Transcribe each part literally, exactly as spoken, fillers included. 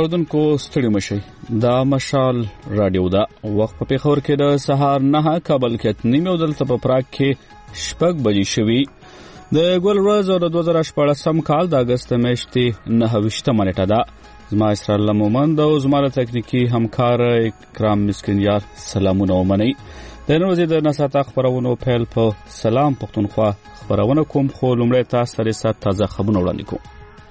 اوردونکو ستړي مشي دا مشال رادیو دا وخت په پیښور کې د سهار نه کابل کې نیمه او دلته په پراګ کې شپږ بجې شوي د ګل ورځ او د دوه زره شپاړسم کال د اگست میاشتې نهه ویشتمه نیټه ده. زما اسرار مومند او زما تکنیکی همکار اکرام مسکینیار سلامونه ومنئ. د نن ورځې د نساته خبرونو پیل په سلام پښتونخوا خبرونه کوم خو لومړی تاسو ته ست تازه خبرونه وړاندې کوم.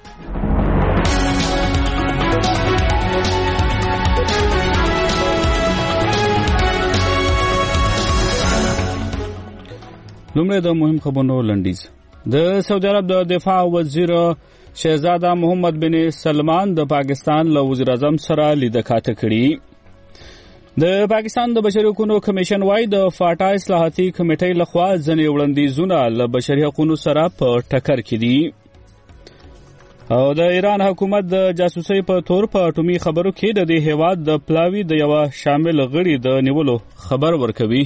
لومړی د مهم خبرونو لنډیز. د سعودي عرب د دفاع وزیر شهزاده محمد بن سلمان د پاکستان له وزیر اعظم سره لیدکاته کړي. د پاکستان د بشري حقوقو کمیشن وايي د فاټا اصلاحاتي کمیټې لخوا ځنې وړاندیزونه له بشري حقوقو سره په ټکر کې دي. او د ایران حکومت د جاسوسۍ په تور په اټومي خبرو کې د دې هیواد د پلاوي د یو شامل غړي د نیولو خبر ورکوي.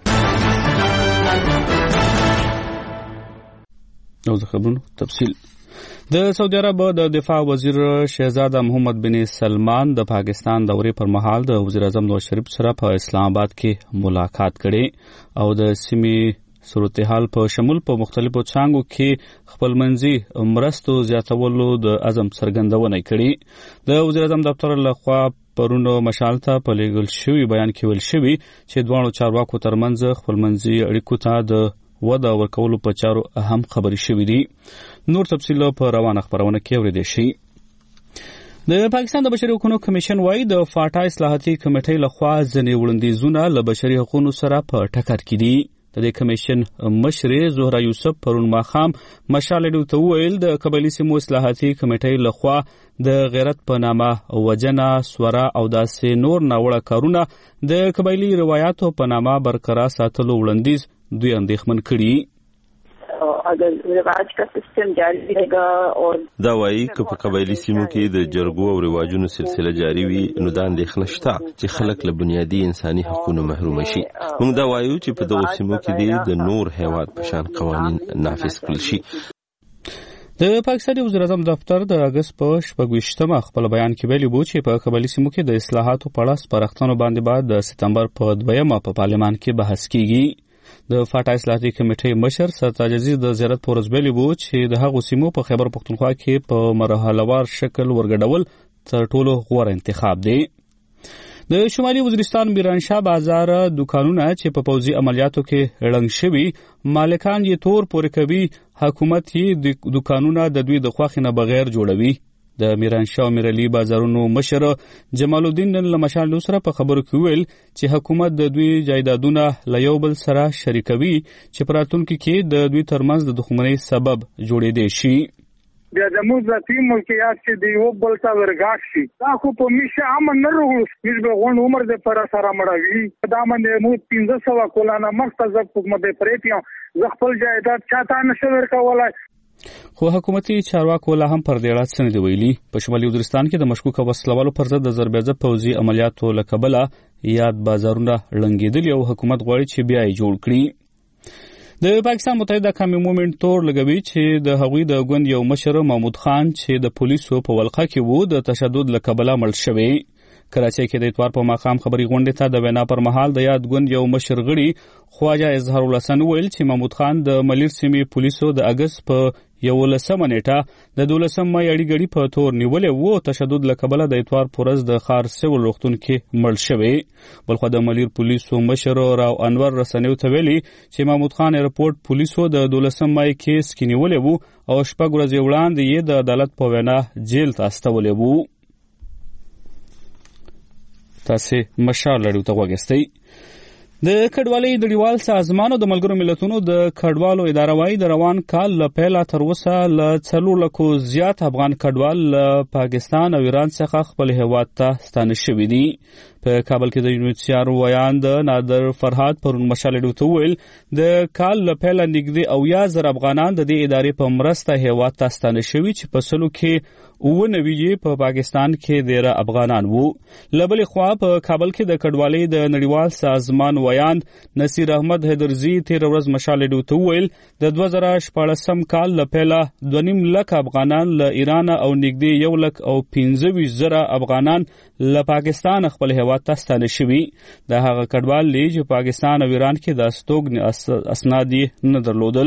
نو د خبرونو تفصیل. د سعودي عرب د دفاع وزیر شهزاده محمد بن سلمان د پاکستان دورې پر مهال د وزیر اعظم نواز شریف سره په اسلام آباد کې ملاقات کړي او د سیمې صورتحال په شمول په مختلفو څانګو کې خپلمنځي مرستو زیاتولو د عزم څرګندونه کړې. د وزیر اعظم دفتر لخوا پرونو مشال ته په لیږل شوي بیان کې ویل شوي چې دواړو چارواکو ترمنځ خپلمنځي اړیکو ته د وده ورکولو په چارو اهم خبرې شوې دي. نور تفصیل په روانه خبرونه کې اورېدل شي. د پاکستان د بشري حقوقو کمیشن وايي د فاټا اصلاحاتي کمیټې لخوا ځنې وړاندیزونه له بشري حقوقو سره په ټکر کې دي. د دې کمیشن مشر زهرا یوسف پرون ماښام مشال رادیو ته وویل د قبایلي سیمو اصلاحاتي کمیټې لخوا د غیرت په نامه وجنه سوره او داسې نور ناوړه کارونه د قبایلي روایتو په نامه برقرار ساتلو وړاندیز دوی اندېښمن کړي. اگر رواج کا سسٹم جاری رہے گا اور دا وایي که په قبایلي سیمو کې د جرګو او رواجونو سلسله جاری وي نو دا اندېښنه شته چې خلک له بنیادي انساني حقوقو محروم شي. موږ دا وایو چې په دغو سیمو کې د نور هیواد په شان قوانین نافذ کړل شي. د پاکستاني وزیر اعظم دفتر د اگست په شپږ ویشتمه خپل بیان کې ویلي وو چې په قبایلي سیمو کې د اصلاحاتو په اړه سپارښتنو باندې بعد د سپتمبر په دویمه په پارلمان کې بحث کیږي. د فاټا اصلاحاتي کمیټې مشر سرتاج عزیز د زیارت په ورځ ویلي وو چې د هغو سیمو په خیبر پښتونخوا کې په مرحلهوار شکل ورګډول تر ټولو غوره انتخاب دی. د شمالي وزیرستان میرانشاه بازار دکانونه چې په پوځي عملیاتو کې ړنګ شوي مالکان یې تور پورې کوي، حکومت یې دکانونه د دوی د خوښې نه بغیر جوړوي. د میرانشاه او میرعلي بازارونو مشر جمال الدین نن له مشال سره په خبرو کې ویل چې حکومت د دوی جایدادونه له یو بل سره شریکوي چې په راتلونکي کې د دوی ترمنځ د دښمنۍ سبب جوړېدی شي. بیا زموږ ذاتي ملکیات چې د یو بل ته ورګاښ شي دا خو په میشه امن نه رغړو موږ به غون عمر د پر سره مړوي دا باندې مو پنځه سوه کولانه مرتضی حکومت پرېپیو ز خپل جایداد چاته نشو ورکولای. خو حکومتي چارواکو لا هم پر دې اړه څه نه دی ویلي. په شمالي وزیرستان کې د مشکوکه وسلوالو پر ضد د زربیزه پوځي عملیاتو له کبله یاد بازارونه ړنګېدلي او حکومت غواړي چې بیا یې جوړ کړي. د پاکستان متحده قومي مومنټ تور لګوي چې د هغوی د ګوند یو مشر محمود خان چې د پولیسو په ولقه کې وو د تشدد له کبله مړ شوی. کراچۍ کې د اتوار په ماښام خبري غونډې ته د وینا پر مهال د یاد ګوند یو مشر غړي خواجه اظهار الحسن ویل چې محمود خان د ملیر سیمې پولیسو د اگست په یولسمه نیټه د دولسم مای اړیګړي په تور نیولې وو. تشدد له کبله د اتوار پورز د خار سیول روغتون کې مړ شوی. بلخو د ملیر پولیسو مشر راو انور رسنیو ته ویلي چې محمود خان ایرپورټ پولیسو د دولسم مای کیس کې نیولې وو او شپږ ورځې وړاندې یې د عدالت په وینا جیل ته استولې وو. تاسې مشال رادیو ته غوږ د کډوالۍ نړیوال سازمان او د ملګرو ملتونو د کډوالو اداره وايي د روان کال له پیله تر اوسه له څلور لکو زیات افغان کډوال له پاکستان او ایران څخه خپل هیواد ته ستانه شوي دي. په کابل کې د یونیسیار ویان د نادر فرهاد پرون مشال رادیو ته وویل د کال له پیله نږدې اویا زره افغانان د دې ادارې په مرسته هیواد ته ستانه شوي چې په سلو کې اوه نوي په پاکستان کې ډیر افغانان وو. لبل خوا په کابل کې د کډوالۍ د نړیوال سازمان ویاند نصیر احمد حیدرزی تیر ورځ مشال ډو ته ویل د دوه زره شپږم کال لپاره دوه نیم لک افغانان له ایران او نږدې یو لک او پنځه ویشت زره افغانان له پاکستان خپل هیواد ته ستانه شوي. د هغه کډوال لې چې پاکستان او ایران کې د استوګنې اسناد نه درلودل.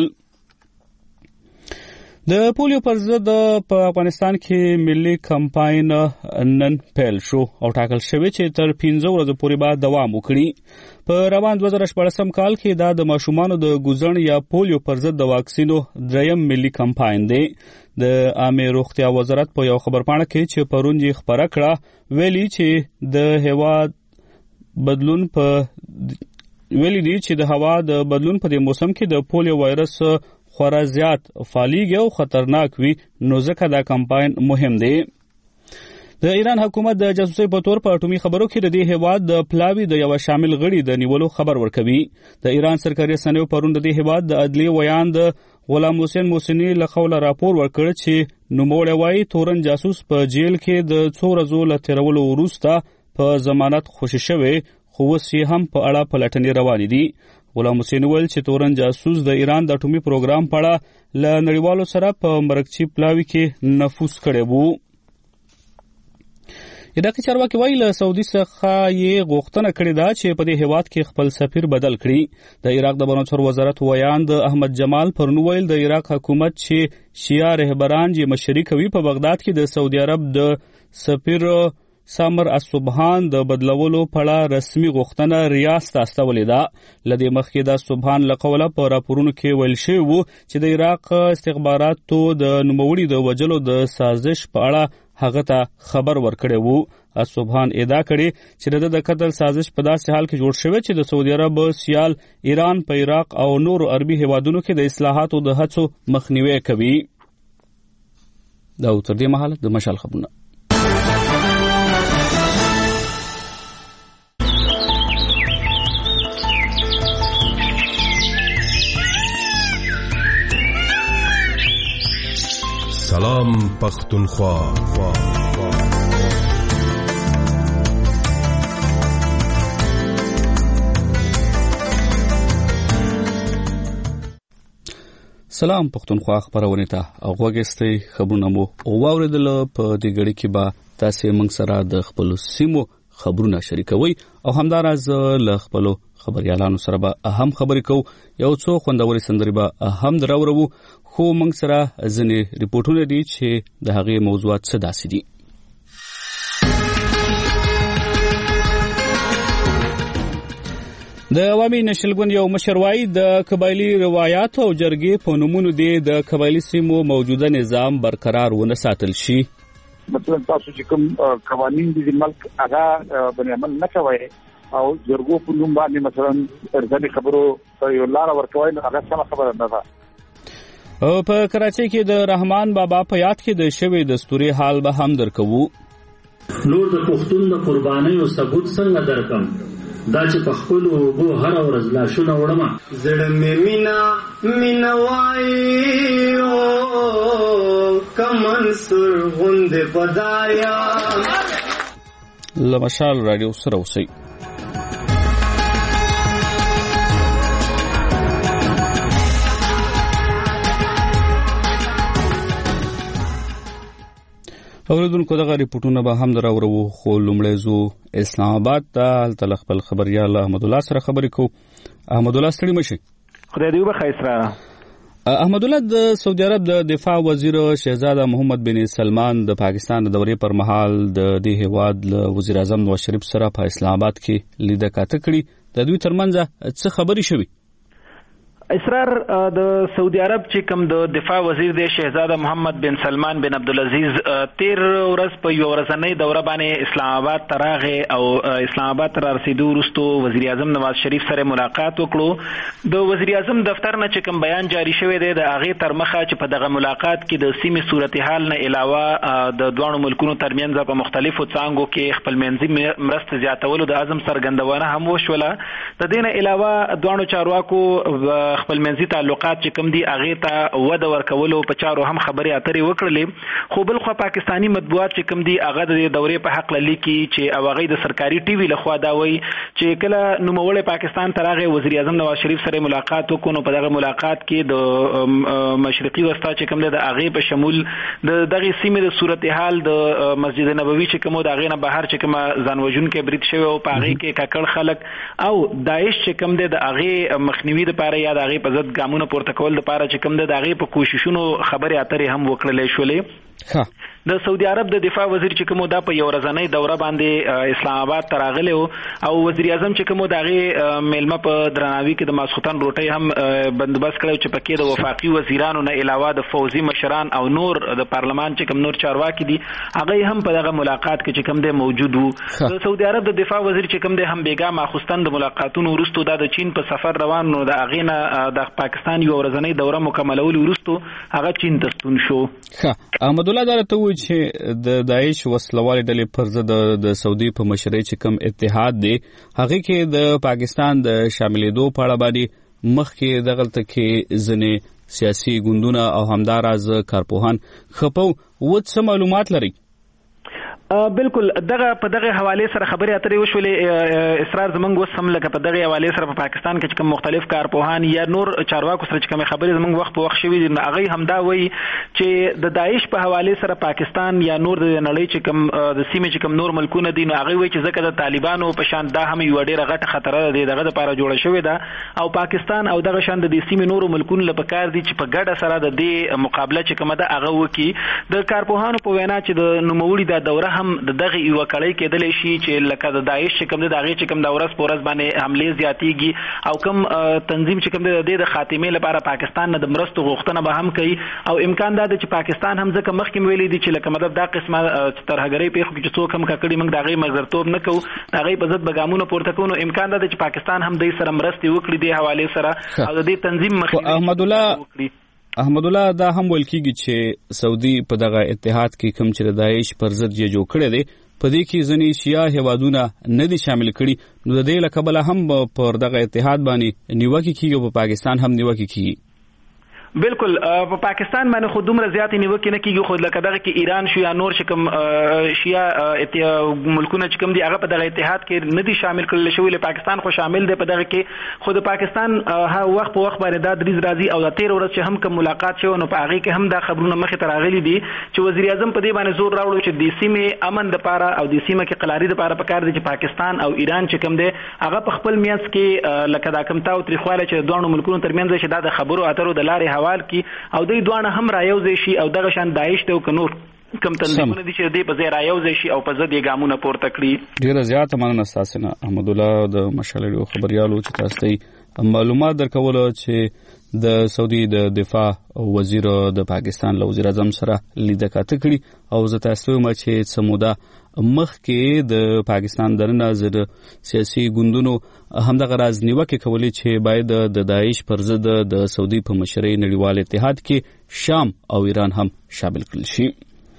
د پولیو پر ضد په افغانستان کې ملي کمپاین نن پیل شو او ټاکل شوی چې تر پنځه ورځې پورې به دوام وکړي. په روان دوه زره شپږم کال کې دا د ماشومانو د ګوزڼ یا پولیو پر ضد د واکسینو دریم ملي کمپاین دی. د عامه روغتیا وزارت په یو خبرپاڼه کې چې پرون یې خبره کړه ویلي چې د هیواد بدلون په ویلي دی چې د هوا د بدلون په دې موسم کې د پولیو وایرس خورا زیات فعالیږي او خطرناک وي، نو ځکه دا کمپاین مهم دی. د ایران حکومت د جاسوسۍ په تور په اټومي خبرو کې د دې هیواد د پلاوي د یو شامل غړي د نیولو خبر ورکوي. د ایران سرکاري رسنیو پرون د دې هیواد د عدلي ویاند غلام حسین موسنی له قوله راپور ورکړ چې نوموړی وایي تورن جاسوس په جیل کې د څو ورځو له تیرولو وروسته په ضمانت خوشي شوی، خو اوس یې هم په اړه پلټنې روانې دي. غلام حسین ویل چې تورن جاسوس د ایران د اټومي پروګرام په اړه له نړیوالو سره په مرکچی پلاوي کې نفوذ کړی وو. عراقي چارواکي وایي له سعودي څخه یې غوښتنه کړې ده چې په دې هیواد کې خپل سفیر بدل کړي. د عراق د بهرنیو چارو وزارت ویاند احمد جمال پرون ویل د عراق حکومت چې شیعه رهبران یې مشري کوي په بغداد کې د سعودي عرب د سفیر سامر الصبحان د بدلولو په اړه رسمي غوښتنه ریاض ته استولې ده. له دې مخکې د صبحان له قوله په راپورونو کې ویل شوي وو چې د عراق استخباراتو د نوموړي د وژلو د سازش په اړه هغه ته خبر ورکړی وو. الصبحان ادعا کړې چې د قتل سازش په داسې حال کې جوړ شوی چې د سعودي عرب سیال ایران په عراق او نورو عربي هیوادونو کې د اصلاحاتو د هڅو مخنیوي کوي. دا تر دې مهاله د مشال خبرونه. سلام پختونخوا. سلام پختونخوا خبرونه ته غوږستئ. خبرونه مو واوریدل. په دې غړي کې به تاسو موږ سره د خپل سیمو خبرونه شریکوي او همدارز له خپل خبريالانو سره به اهم خبرې کوو. یو څو خوندوري سندري به هم دراوړو، خو موږ سره ځنې ریپورتونه دي چې د هغې موضوعات څه داسې دي. د عوامي نشل ګوند یو مشر وایي د قبایلي روایات او جرګې په نومونو دی د قبایلي سیمو موجوده نظام برقرار ونه ساتل شي. مثلا تاسو چې کوم قوانین دي د ملک هغه باندې عمل نه کوي او جرګو په نوم باندې مثلا ارزاني خبرو یو لار ورکوي، نو هغه څه خبره نه ده. په کراچۍ کې د رحمان بابا په یاد کې د شوی دستوري حال به هم درکوو. نور د پښتون د قربانۍ او ثبوت څنګه درکم؟ دا چې په خپل وګو هر ورځ لاشونه وړم، زړه مې مینا مینا وای او کمن سر غوند پداریا. لمشال رادیو سره اوسئ. اوریدونکو دغه ریپورتونه به هم دراوړو، خو لومړی زو اسلام آباد ته هلته خپل خبريال احمد الله سره خبرې کوو. احمد الله ستړي مشي. خدای دې وبخښي سره. احمد الله د سعودي عرب د دفاع وزیر شهزاده محمد بن سلمان د پاکستان د دورې پر مهال د دې هیواد له وزیر اعظم نواز شریف سره په اسلام آباد کې لیده کاته کړي. د دوی ترمنځ څه خبرې شوي؟ اسرار د سعودي عرب چې کوم د دفاع وزیر دی شهزاده محمد بن سلمان بن عبدالعزیز تیر ورځ په یو ورځنۍ دوره باندې اسلام آباد تراغه او اسلام آباد تر رسیدو وروسته وزیر اعظم نواز شریف سره ملاقات وکړو. د وزیر اعظم دفتر نه چې کوم بیان جاری شوی دی د هغه تر مخه چې په دغه ملاقات کې د سیمې صورتحال نه علاوه د دوه ملکونو ترمنځ په مختلفو څانګو کې خپل منځي مرسته زیاتولو د عزم څرګندونه هم وشوله. د دې نه علاوه دوه چارواکو خپل منځي تعلقات چې کوم دي هغه ته وده ورکولو په چارو هم خبرې اترې وکړلې. خو بل خو پاکستانی مطبوعات چې کوم دي هغه د دورې په حق لیکي چې هغه د سرکاري ټي وي لخوا دا وایي چې کله نوموړی پاکستان ته راغی وزیر اعظم نواز شریف سره ملاقات وکړو. په دغه ملاقات کې د مشرقي وسطا چې کوم د هغه په شمول د دغه سیمې د صورتحال د مسجد نبوي چې کوم د هغه نه بهر چې کوم ځانوژن کې برید شوی او په هغه کې ککړ خلک او داعش چې کوم د هغه مخنیوي لپاره یا د هغه په ضد ګامونه پورته کول لپاره چې کوم د هغه په کوششونو خبرې اترې هم وکړلې شولې. د سعودي عرب د دفاع وزیر چې کوم دا په یو ورځنۍ دوره باندې اسلام آباد ته راغلی او وزیر اعظم چې کوم د هغه میلمه په درناوي کې د ماسختن روټۍ هم بندوبست کړی چې پکې د وفاقي وزیرانو نه علاوه د فوزي مشران او نور د پارلمان چې کوم نور چارواکي دي هغه هم په دغه ملاقات کې چې کوم دی موجود وو. د سعودي عرب د دفاع وزیر چې کوم دی هم بیګا ماخستن د ملاقاتونو وروسته د چین په سفر روان نو د هغه نه د پاکستان یو ورځنۍ دوره مکملول وروسته هغه چین ته ستون شو. احمد الله درته و چې د داعش وسلوال ډلې پر ضد د سعودي په مشرۍ چې کوم اتحاد دی هغه کې د پاکستان د شاملېدو په اړه باندې مخکې دغلته کې ځینې سیاسي ګوندونه او همداراز کارپوهان خپو و څه معلومات لري؟ بالکل دغه په دغه حواله سره خبرې اترې وشولې. اصرار زمونږ وس هم لکه په دغه حواله سره په پاکستان کې کوم مختلف کارپوهان یا نور چارواکو سره چې کوم خبرې زمونږ وخت په وخت شوي دي هغه هم دا وایي چې د داعش په حواله سره پاکستان یا نور د نړۍ چې کوم د سیمې چې کوم نور ملکونه دي نو هغه وایي چې ځکه د طالبانو په شان دا هم یو ډېره غټه خطر ده دغه لپاره جوړه شوې ده او پاکستان او دغه شان د سیمې نور ملکونو لپاره کار دي چې په ګډه سره د دې مقابله چې کومه ده هغه وکي. د کارپوهانو په وینا چې د نوموړي د دوره هم د دغه یو کړی کېدل شي چې لکه د داعش چې کوم د هغه چې کوم د ورځ په ورځ باندې حمله زیاتېږي او کوم تنظیم چې کوم د د خاتمه لپاره پاکستان نه د مرستو غوښتنه به هم کوي او امکان دا چې پاکستان هم ځکه مخکې ویلي دي چې لکه مطلب دا قسمه ترهګرۍ په خو کې څوک هم کړي موږ دغه مغزرتوب نه کوو دغه په ضد بګامونه پورته کوو امکان دا چې پاکستان هم د سره مرستي وکړي د حواله سره او د دې تنظیم مخکې احمد الله احمد الله دا هم ویل کیږي چې سعودي په دغه اتحاد کې کوم چې داعش پر ضد یې جوړ کړی دی په دې کې ځینې شیعه هیوادونه نه دي شامل کړي نو د دې له کبله هم پر دغه اتحاد باندې نیوکه کیږي او په پاکستان هم نیوکه کیږي. بالکل په پاکستان باندې خو دومره زیاتې نیوکې نه کیږي خو لکه دغه کې ایران شو یا نور چې کوم شیعه ملکونه چې کوم دي هغه په دغه اتحاد کې نه دي شامل کړل شوی له پاکستان خو شامل دی په دغه کې خو د پاکستان هر وخت په وخت باندې دا دریز راځي او د تیر ورځ چې هم کوم ملاقات شو نو په هغه کې هم دا خبرونه مخې ته راغلي دي چې وزیر اعظم په دې باندې زور راوړو چې د سیمې امن لپاره او د سیمه کې قلاري لپاره پکار دي چې پاکستان او ایران چې کوم دي هغه په خپل میانس کې لکه دا کوم تاو تاریخواله چې دوه ملکونو ترمنځ شي دا د خبرو اترو د لارې حوال کی او دوی دوانه هم رايوځي شي او دغه شان داعش ته کنور کم تنظیمونه دي چې دوی په ځای رايوځي شي او په ضد یې ګامونه پورته کړی. ډیره زیاته مننه تاسو نه احمد الله د مشالې خبريالو چې تاسو ته معلومات درکول چې د سعودي د دفاع وزیر د پاکستان له وزیر اعظم سره لیدل کاته کړی او زه تاسو ته چې سمودا مخکې د پاکستان درنه زر سیاسي ګوندونو همدغه راز نیوکه کولی چې باید د داعش پر ضد د سعودي په مشرۍ نړیوال اتحاد کې شام او ایران هم شامل کړل شي.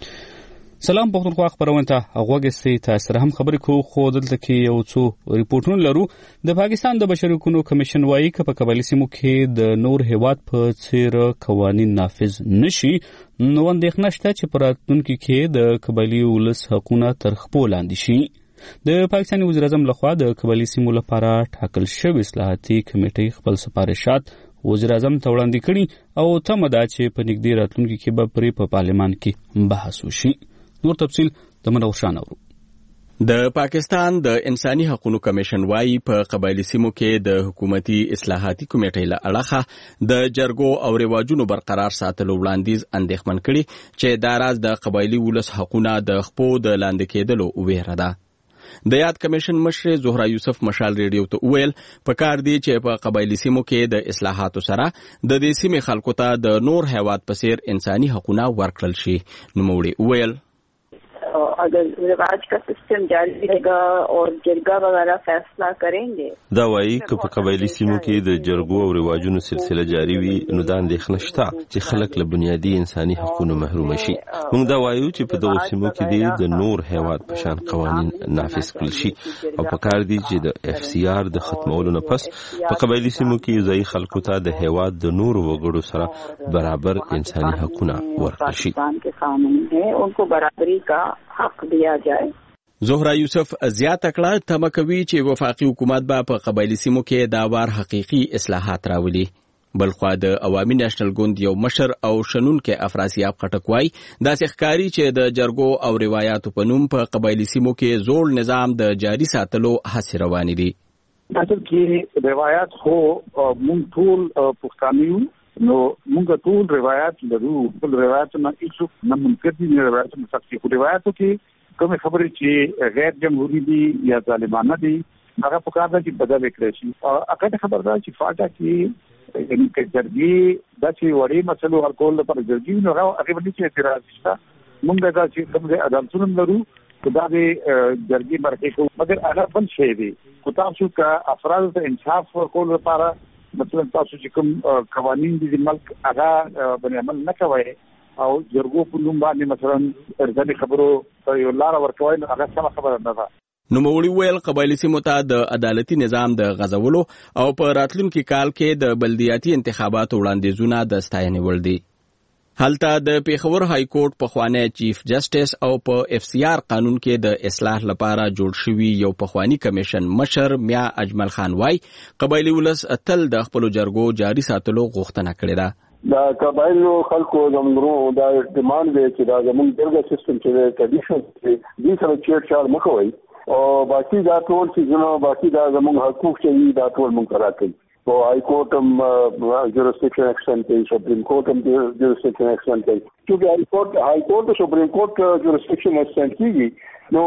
سلام پښتونخوا خبرونه ته غوږی تاسو هم خبرې کوو خو دلته کې یو څو ریپورتونه لرو. د پاکستان د بشري حقوقو کمیشن وايي چې په قبایلی سیمو کې د نور هیواد په څیر قوانين نافذ نشي نو اندېښنه شته چې په راتلونکي کې د قبایلی ولس حقوقونه تر خپل لاندې شي. د پاکستاني وزیر اعظم لخوا د قبایلی سیمو لپاره ټاکل شوی اصلاحاتي کمیټې خپل سپارښتات وزیر اعظم ته وړاندې کړي او تمه ده چې په نږدې راتلونکي کې به پرې په پارلمان کې بحث وشي. نور تفصیل د منور شان اورو. د پاکستان د انساني حقوقو کمیشن وايي په قبایلی سیمو کې د حکومتي اصلاحاتي کمیټې له اړخه د جرګو او رواجونو برقرار ساتلو وړاندیز اندېښمن کړي چې دا راز د قبایلی ولس حقوقونه د خپو د لاندې کېدلو ویره ده. د یاد کمیشن مشر زهرا یوسف مشال ریډیو ته ویل پکار دی چې په قبایلی سیمو کې د اصلاحاتو سره د دې سیمې خلکو ته د نور هیواد په څیر انساني حقوقونه ورکړل شي. نو موږ ویل अगर रिवाज का सिस्टम जारी रहेगा और जरगा वगैरह फैसला करेंगे. دا وایي که په قبایلی سیمو کې د جرګو او رواجونو سلسله جاری وي نو دا اندېښنه شته چې خلک له بنیادي انساني حقوقو محروم شي. موږ دا وایو چې په دغو سیمو کې د نور هیواد په شان قوانین نافذ کړل شي او په کار دي چې د اف سی آر د ختمولو نه پس په قبایلی سیمو کې ځای خلکو ته د هیواد د نور وګړو سره برابر انساني حقوقونه ورکړل شي. उनको बराबरी का हक दिया जाए. زهرا یوسف زیاته کړه تمه کوي چې وفاقي حکومت به په قبایلی سیمو کې دا وار حقيقي اصلاحات راولي. بلخوا د عوامي نېشنل ګوند یو مشر او شنونکو افراسیاب خټکوای داسې ښکاری چې د جرګو او روایتو په نوم په قبایلی سیمو کې زوړ نظام د جاری ساتلو هڅې روانې دي. اصل کې روایت خو مونږ ټول پښتانیو نو موږ ټول روایت لرو. ټول روایت نه هیڅ نه منکر دي نه روایت نه سختي خو روایتو کې کوم خبرې چې غیر جمهوریت دي یا ظالمانه دي هغه په کار ده چې بدل کړي شي. اګه خبردار چې فاټا کې یعنی چې جرګي د چې وړي مسلو هر کول پر جرګي نو هغه باندې چې اعتراض شته موږ دا چې کوم عدالتونه لرو خدا دې جرګي مرکه کو مگر هغه بل شي دي کو تاسو کا افراد ته انصاف ورکول لپاره مثلا تاسو چې کوم قوانين دي د ملک هغه باندې عمل نه کوي او جرګو په نوم باندې مثلا ځنې خبرو یو لار ورکوي هغه څه خبره نه ده. نو مولوی ویل قبایلی سیمو ته د عدالتي نظام د غزولو او په راتلونکي کال کې د بلدیاتي انتخاباتو وړاندیزونه د ستاینې وړ دي. هلته د پیښور های کورټ پخوانی چیف جسټس او په اف سی آر قانون کې د اصلاح لپاره جوړ شوی یو پخوانی کمیشن مشر میا اجمل خان وای قبایلی ولس تل د خپل جرګو جاری ساتلو غوښتنه کړې ده. دا قبایلو خلکو زمونږ دا ډیماند دی چې دا زمونږ جرګه سیستم چې ټریډیشن دی دې سره چیټ چال مخوي او باقي دا ټول چې نو باقي دا زمونږ حقوق چې دا ټول مونږ راکړي. So High Court um, uh, jurisdiction extend kei, Supreme Court um, jurisdiction extend kei. Kyunki High Court, High Court to Supreme Court uh, jurisdiction extend kigi. No,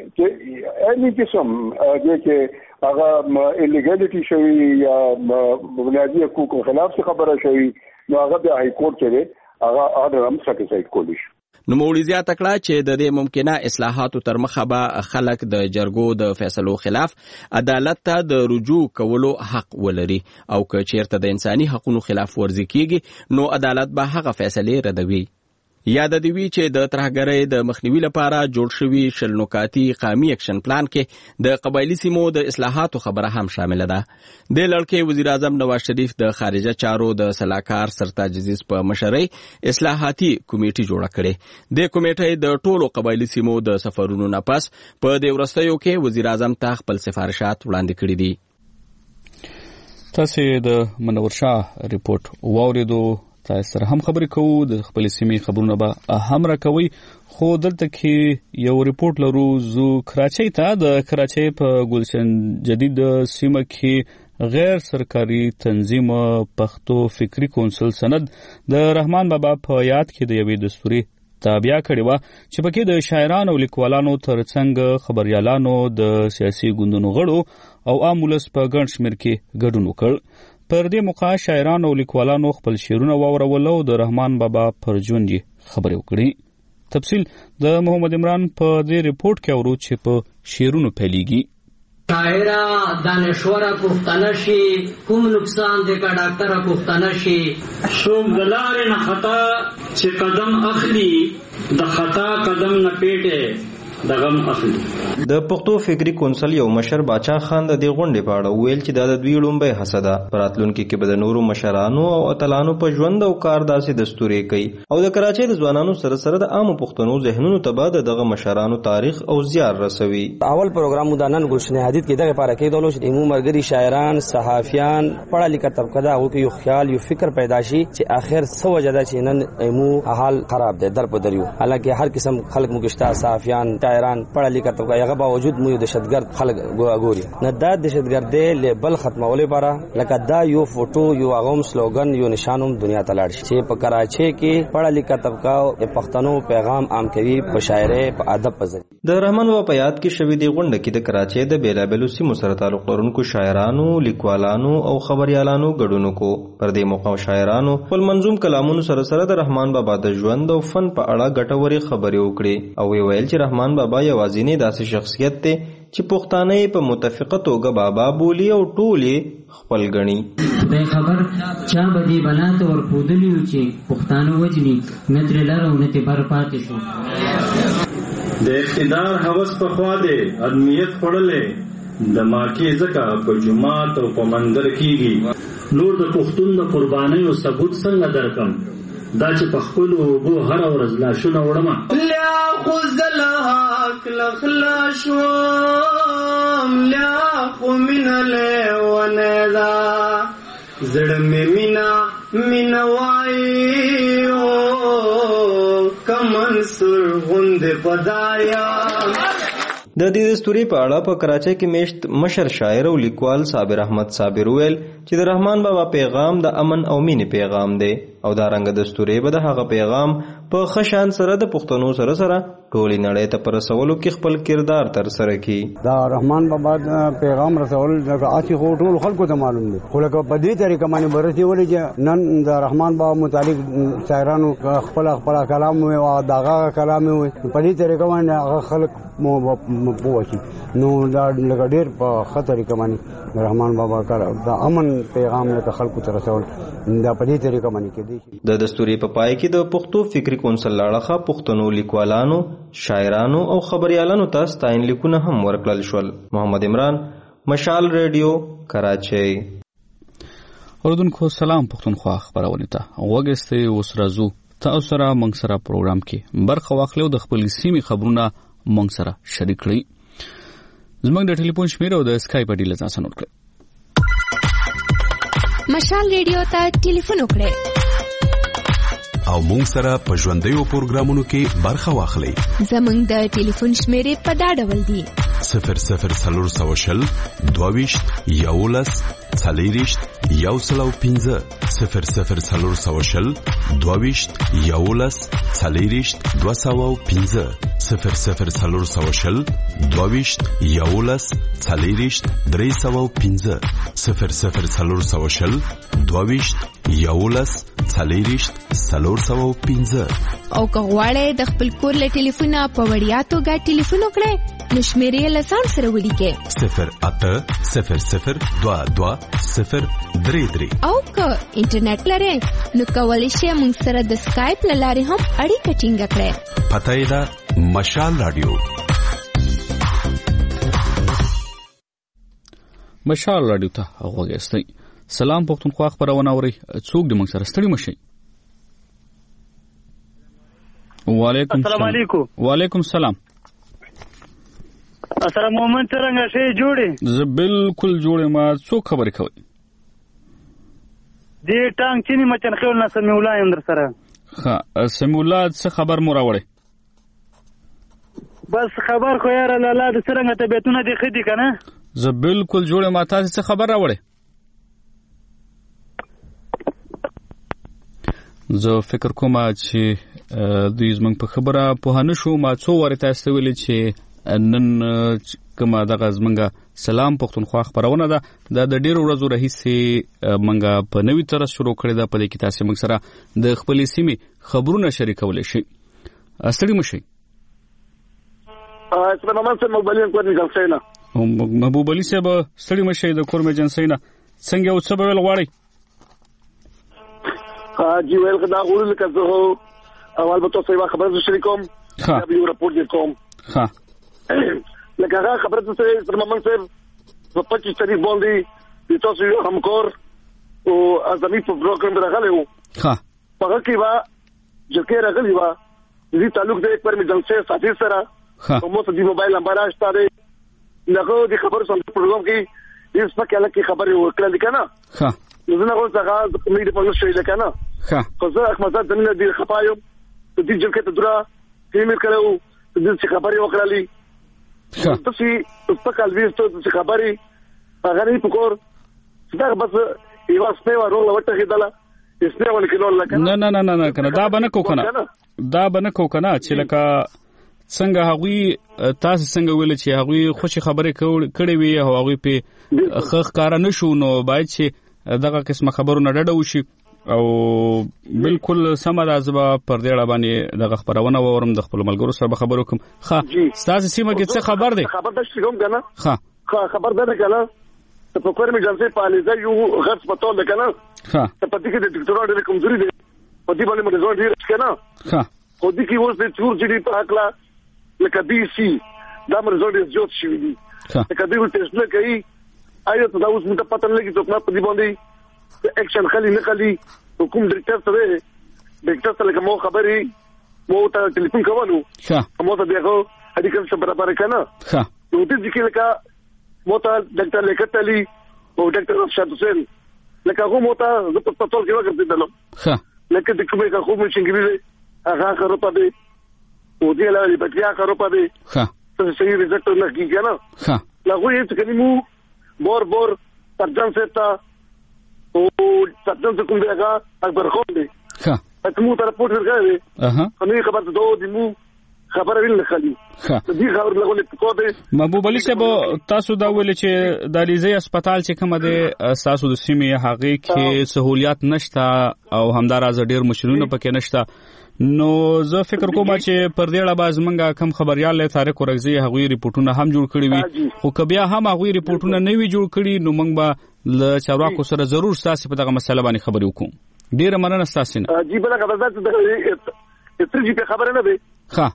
any kisam je ke aga illegality shawi ya buniyadi hukuk ke khilaf se khabara shawi, no aga be High Court chele aga order هم satisfied کولی شي. نو مولوی زیاته کړه چې د دې ممکنه اصلاحاتو تر مخه به خلک د جرګو د فیصلو خلاف عدالت ته د رجوع کولو حق ولري او که چیرته د انساني حقوقو خلاف ورزي کیږي نو عدالت به هغه فیصله ردوي. یاد دی وی چې د ترهګرۍ د مخنیوي لپاره جوړ شوی شل نکاتی قومي اکشن پلان کې د قبایلی سیمو د اصلاحاتو خبره هم شامل ده. د لړکې وزیر اعظم نواز شریف د خارجه چارو د سلاکار سرتاج عزیز په مشرۍ اصلاحاتي کمیټه جوړه کړې. د کمیټې د ټولو قبایلی سیمو د سفرونو نه پس په د ورستیو کې وزیر اعظم ته خپل سفارشات وړاندې کړي دي. تاسو د منور شاه ریپورت واوریدو. تاسو سره هم خبرې کوو د خپل سیمې خبرونه به هم راکوي خو دلته کې یو ریپورت لرو زو کراچۍ ته د کراچۍ په ګلشن جدید سیمه کې غیر سرکاري تنظیم پښتو فکری کونسل سند د رحمان بابا په یاد کې د یوې دستوري تابع کړي و چې پکې د شاعرانو او لیکوالانو ترڅنګ خبريالانو د سیاسي ګوندونو غړو او عام ولس په ګڼ شمېر کې ګډون وکړ. پر دې موقع شاعرانو او لیکوالانو خپل شعرونه واورول او د رحمان بابا پر ژوند خبرې وکړي. تفصیل د محمد عمران په دې ریپورت کې اورو چې په شعرونو پیلېږي. شاعرہ دانشورہ پختانه شي کوم نقصان دې کا ډاکټر پختانه شي څوک دلار نه خطا چې قدم اخلي د خطا قدم نه پیټه دغم اخلي. د پښتو فکری کونسل یو مشر باچا خان د دې غونډې په اړه ویل چې دا د دوی لومبه حسده پراتلونکو کې به د نورو مشرانو او اتلانو په ژوند او کار داسې دستوري کوي او د کراچۍ د ځوانانو سره سره د عامو پښتنو ذهنونو ته به دغه مشرانو تاریخ او زیار رسوي. اول پروګرام مدانن ګلشن حدید کې دغه لپاره کې دولو چې عموم مرګري شاعران صحافیان پړه لیکه طبقه دا او کې یو خیال یو فکر پیدا شي چې اخر سو وجدا چې نن عمو حال خراب ده در په دریو حالکه هر قسم خلق مګشتا صحافیان شاعران پړه لیکه طبقه هغه باوجود مو دهشتګرد خلک ګوري نه دا دهشتګردي لیبل ختمولې لپاره لکه دا یو فوټو یو اغوم سلوګن یو نشانوم دنیا ته لاړ شي چې په کراچۍ کې پړه لیکه طبقه د پښتنو پیغام عام کوي په شاعرۍ په ادب په ځای. د رحمان بابا په یاد کې شوې دی غونډه کې د کراچۍ د بیلابلو سیمو سره تعلق لرونکو شاعرانو لیکوالانو او خبريالانو ګډون کو. پر دې موقع شاعرانو خپل منظوم کلامونو سره سره د رحمان بابا د ژوند او فن په اړه ګټوري خبرې وکړي او ویل چې رحمان بابا یوازینی داسې شخصیت دی چې پښتانه په متفقه توګه بابا بولی او ټول خپل ګڼي. خدای خبر چا به دې بلا ته ورښودلي وو چې پښتانه وجني نه ترې لر او نه ترې بر پاتې شو. د اقتدار هوس په خوا دی ادمیت خوړلی د ماکې ځکه په جومات او په مندر کېږي. نور د پښتون د قربانیو ثبوت څنګه درکم دا چې په خپلو اوبو هره ورځ لاشونه وړمه. لیا خو زه له حق له خلا شوم لیا خو مینه لیونې ده زړه مې مینه مینه وایي او که منصور غوندې فدایا. د دې دستوري په اړه په کراچۍ کې میشت مشر شاعر او لیکوال صابر احمد صابر ویل چې د رحمان بابا پیغام د امن او مینې پیغام دی او دا رنګ دستوري به د هغه پیغام په خشان سره د پښتنو سره سره ټولې نړۍ ته پر رسولو کې خپل کردار تر سره کړي. دا رحمان بابا پیغام رسول د اسی خو ټول خلکو ته معلوم دی خو لکه په دې طریقه باندې ورته ولې چې نن د رحمان بابا متعلق شاعرانو خپل خپل کلام او داغه کلام وي په دې طریقه باندې هغه خلک مو پوښي نو دا لکه ډېر په خطرې کمانی رحمان بابا کار دا امن پیغام له خلکو ته رسول دا په دې طریقه باندې کې دي. د دستوري په پای کې د پښتو فکری کونسل لاړه پښتنو لیکوالانو شاعرانو او خبريالانو ته ستاین لیکونه هم ورکړل شول. محمد عمران مشال ریډیو کراچۍ. اوردونکو سلام پښتونخوا خبرونه ته وګستې اوس راځو تاسو سره موږ سره پروګرام کې برخه واخلو د خپل سیمې خبرونه موږ سره شریک کړئ. زموږ د ټلیفون شمیره او د اسکایپ اډی لزان سنوټ کړئ. مشال ریډیو ته ټلیفون وکړئ او موږ سره په ژوندیو پروګرامونو کې برخه واخلئ. زموږ د ټلیفون شمیره په دا ډول دی صفر صفر څلور سوه شل دوه ویشت یولس څلېرویشت یو سل او پنځه صفر صفر څلور سوه شل دوه ویشت یولس څلېرویشت دوه سوه او پنځه صفر صفر څلور سوه شل دوه ویشت یولس څلېرویشت درې سوه او پنځه صفر صفر څلور سوه شل دوه ویشت یولس څلېرویشت څلور سوه او پنځه. او که غواړئ د خپل کور له ټلیفونه په وړیا توګه ټلیفون وکړئ نو شمیرې له ځان سره ولیکئ صفر اته صفر صفر دوه دوه صفر درې درې. او که انټرنیټ لرئ نو کولی شئ موږ سره د سکایپ له لارې هم اړیکه ټینګه کړئ. پته یې ده مشال رادیو. مشال رادیو ته وګورئ. سلام پښتونخوا خبرونه اوري څوک د موږ سره ستړي مشي. وعلیکم السلام علیکم. وعلیکم السلام. السلام محمد څنګه شې جوړې؟ زه بالکل جوړې ما څوک خبرې کوي؟ دې ټانګ چینی مچن خول نه سمي الله هم در سره. ها سمي الله څه خبر مو راوړې؟ بس خبر خو یاره لاله د څنګه طبيعتونه دې خدي کنه؟ زه بالکل جوړې ما تاسو څه خبر راوړې؟ زه فکر کوم چې دوی زمونږ په خبره پوه نه شو. ما څو واره تاسو ویلي چې نن کومه دغه زمونږ سلام پښتونخوا خبرونه ده دا د ډیرو ورځو راهیسې مونږ په نوي طرز شروع کړې ده. په دې کې تاسو موږ سره د خپلې سیمې خبرونه شریکولی شئ. ستړي مه شئ. محبوب علي صاحب ستړي مه شئ د کور ایجنسۍ نه. څنګه او څه به ویل غواړئ؟ جی ویل که دا غوړو لکه زه اول به تاسو یوه خبره شریک کوم بیا به یو راپورټ در کوم. لکه هغه خبره ته سر محمد صاحب په پچیس تاریخ باندې د تاسو یو همکار او اعظمي په پروګرام کې راغلی و. په هغه کې به جلکې راغلي وه د دې تعلق د یک پر ایمرجنسۍ سفیر سره په مو د موبایل نمبر شته دی د هغه د خبرو سم پروګرام کې هېڅ پکې هلک کې خبرې وکړلې که نه نو زه نه غواړم چې هغه مې د پولیس شوی ده که نه خو زه احمدزاد زمینه ډېر خفه یم د دې جلکې ته دوره ایمیل کړی و د دې چې خبرې وکړلې داسې سپک الویز ته چې خبرې هغه نه په کور چې دغه بس یوه سپۍ وه روغله وټخېدله سپۍ ونه کېدل لکه نه نه نه نه که نه دا به نه کوو که نه دا به نه کوو که نه چې لکه څنګه هغوی تاسو څنګه ویل چې هغوی خوشي خبرې کړې وي او هغوی پې ښه ښکاره نه شو نو باید چې دغه قسمه خبرونه ډډه وشي او بالکل سم د ازبا پر دې اړه باندې د خبرونه وورم د خپل ملګرو سره خبرو کوم. ښه ستاسو سیمه کې څه خبر دی؟ خبر ده چې کوم کنه. ښه خبر ده کنه ته په کور مې جلسه پالیزه یو غرض پتو ده کنه. ښه ته په دې کې د ډاکټر ډېر کمزوري دي په دې باندې مرزو ډېر کنه. ښه خو دې کې اوس د چور جدي په اکلا لکه بي سي دا مرزو ډېر جوړ شوی دي. لکه دې ټیسټ نه کوي آیا ته دا اوس مته پته نه لګي ته په دې باندې اکشن خلی نه خلی حکوم ډاکټر سره ډاکټر سره کوم خبري مو ته ټلیفون کوو. ښه مو ته دغه اډیکل څه برابر کنه. ښه نو دې ځکه لکه مو ته ډاکټر لیکتلی او ډاکټر افشاد حسین لکه هغه مو ته زه په پټول کې وګرځې دلم. ښه لکه د کومه خو مې څنګه هغه خبره پدې او دې لاري بچیا خبره پدې. ښه څه صحیح ريزلټ نه کیږي کنه. ښه لغه یې چې کلمو بور بور سرجن ستا او سرجن کوم دی هغه اکبر خان دی. ښه ته مو ته رپورټ ورکړی. اها خو خبر ته دوه دی مو خبره ویل نه خالي. ښه دې خبر لغه په کو دی. محبوب علي صاحب تاسو دا ویل چې د علیزي هسپتال چې کوم دی تاسو د سیمې هغه کې سہولیات نشته او همدارازه ډیر مشرونه پکې نشته. نو زه فکر کوم چې پر دې اړه باز منګه کم خبريال له تاریخ ورغزي هغوی ریپورتونه هم جوړ کړی وي خو کبیا هم هغوی ریپورتونه نه وی جوړ کړی نو موږ به ل چارواکو سره ضرور تاسو په دغه مسله باندې خبرې وکړو. ډیره مننه تاسو نه. جی بل خبر ده د تر جی په خبره نه دی. ښه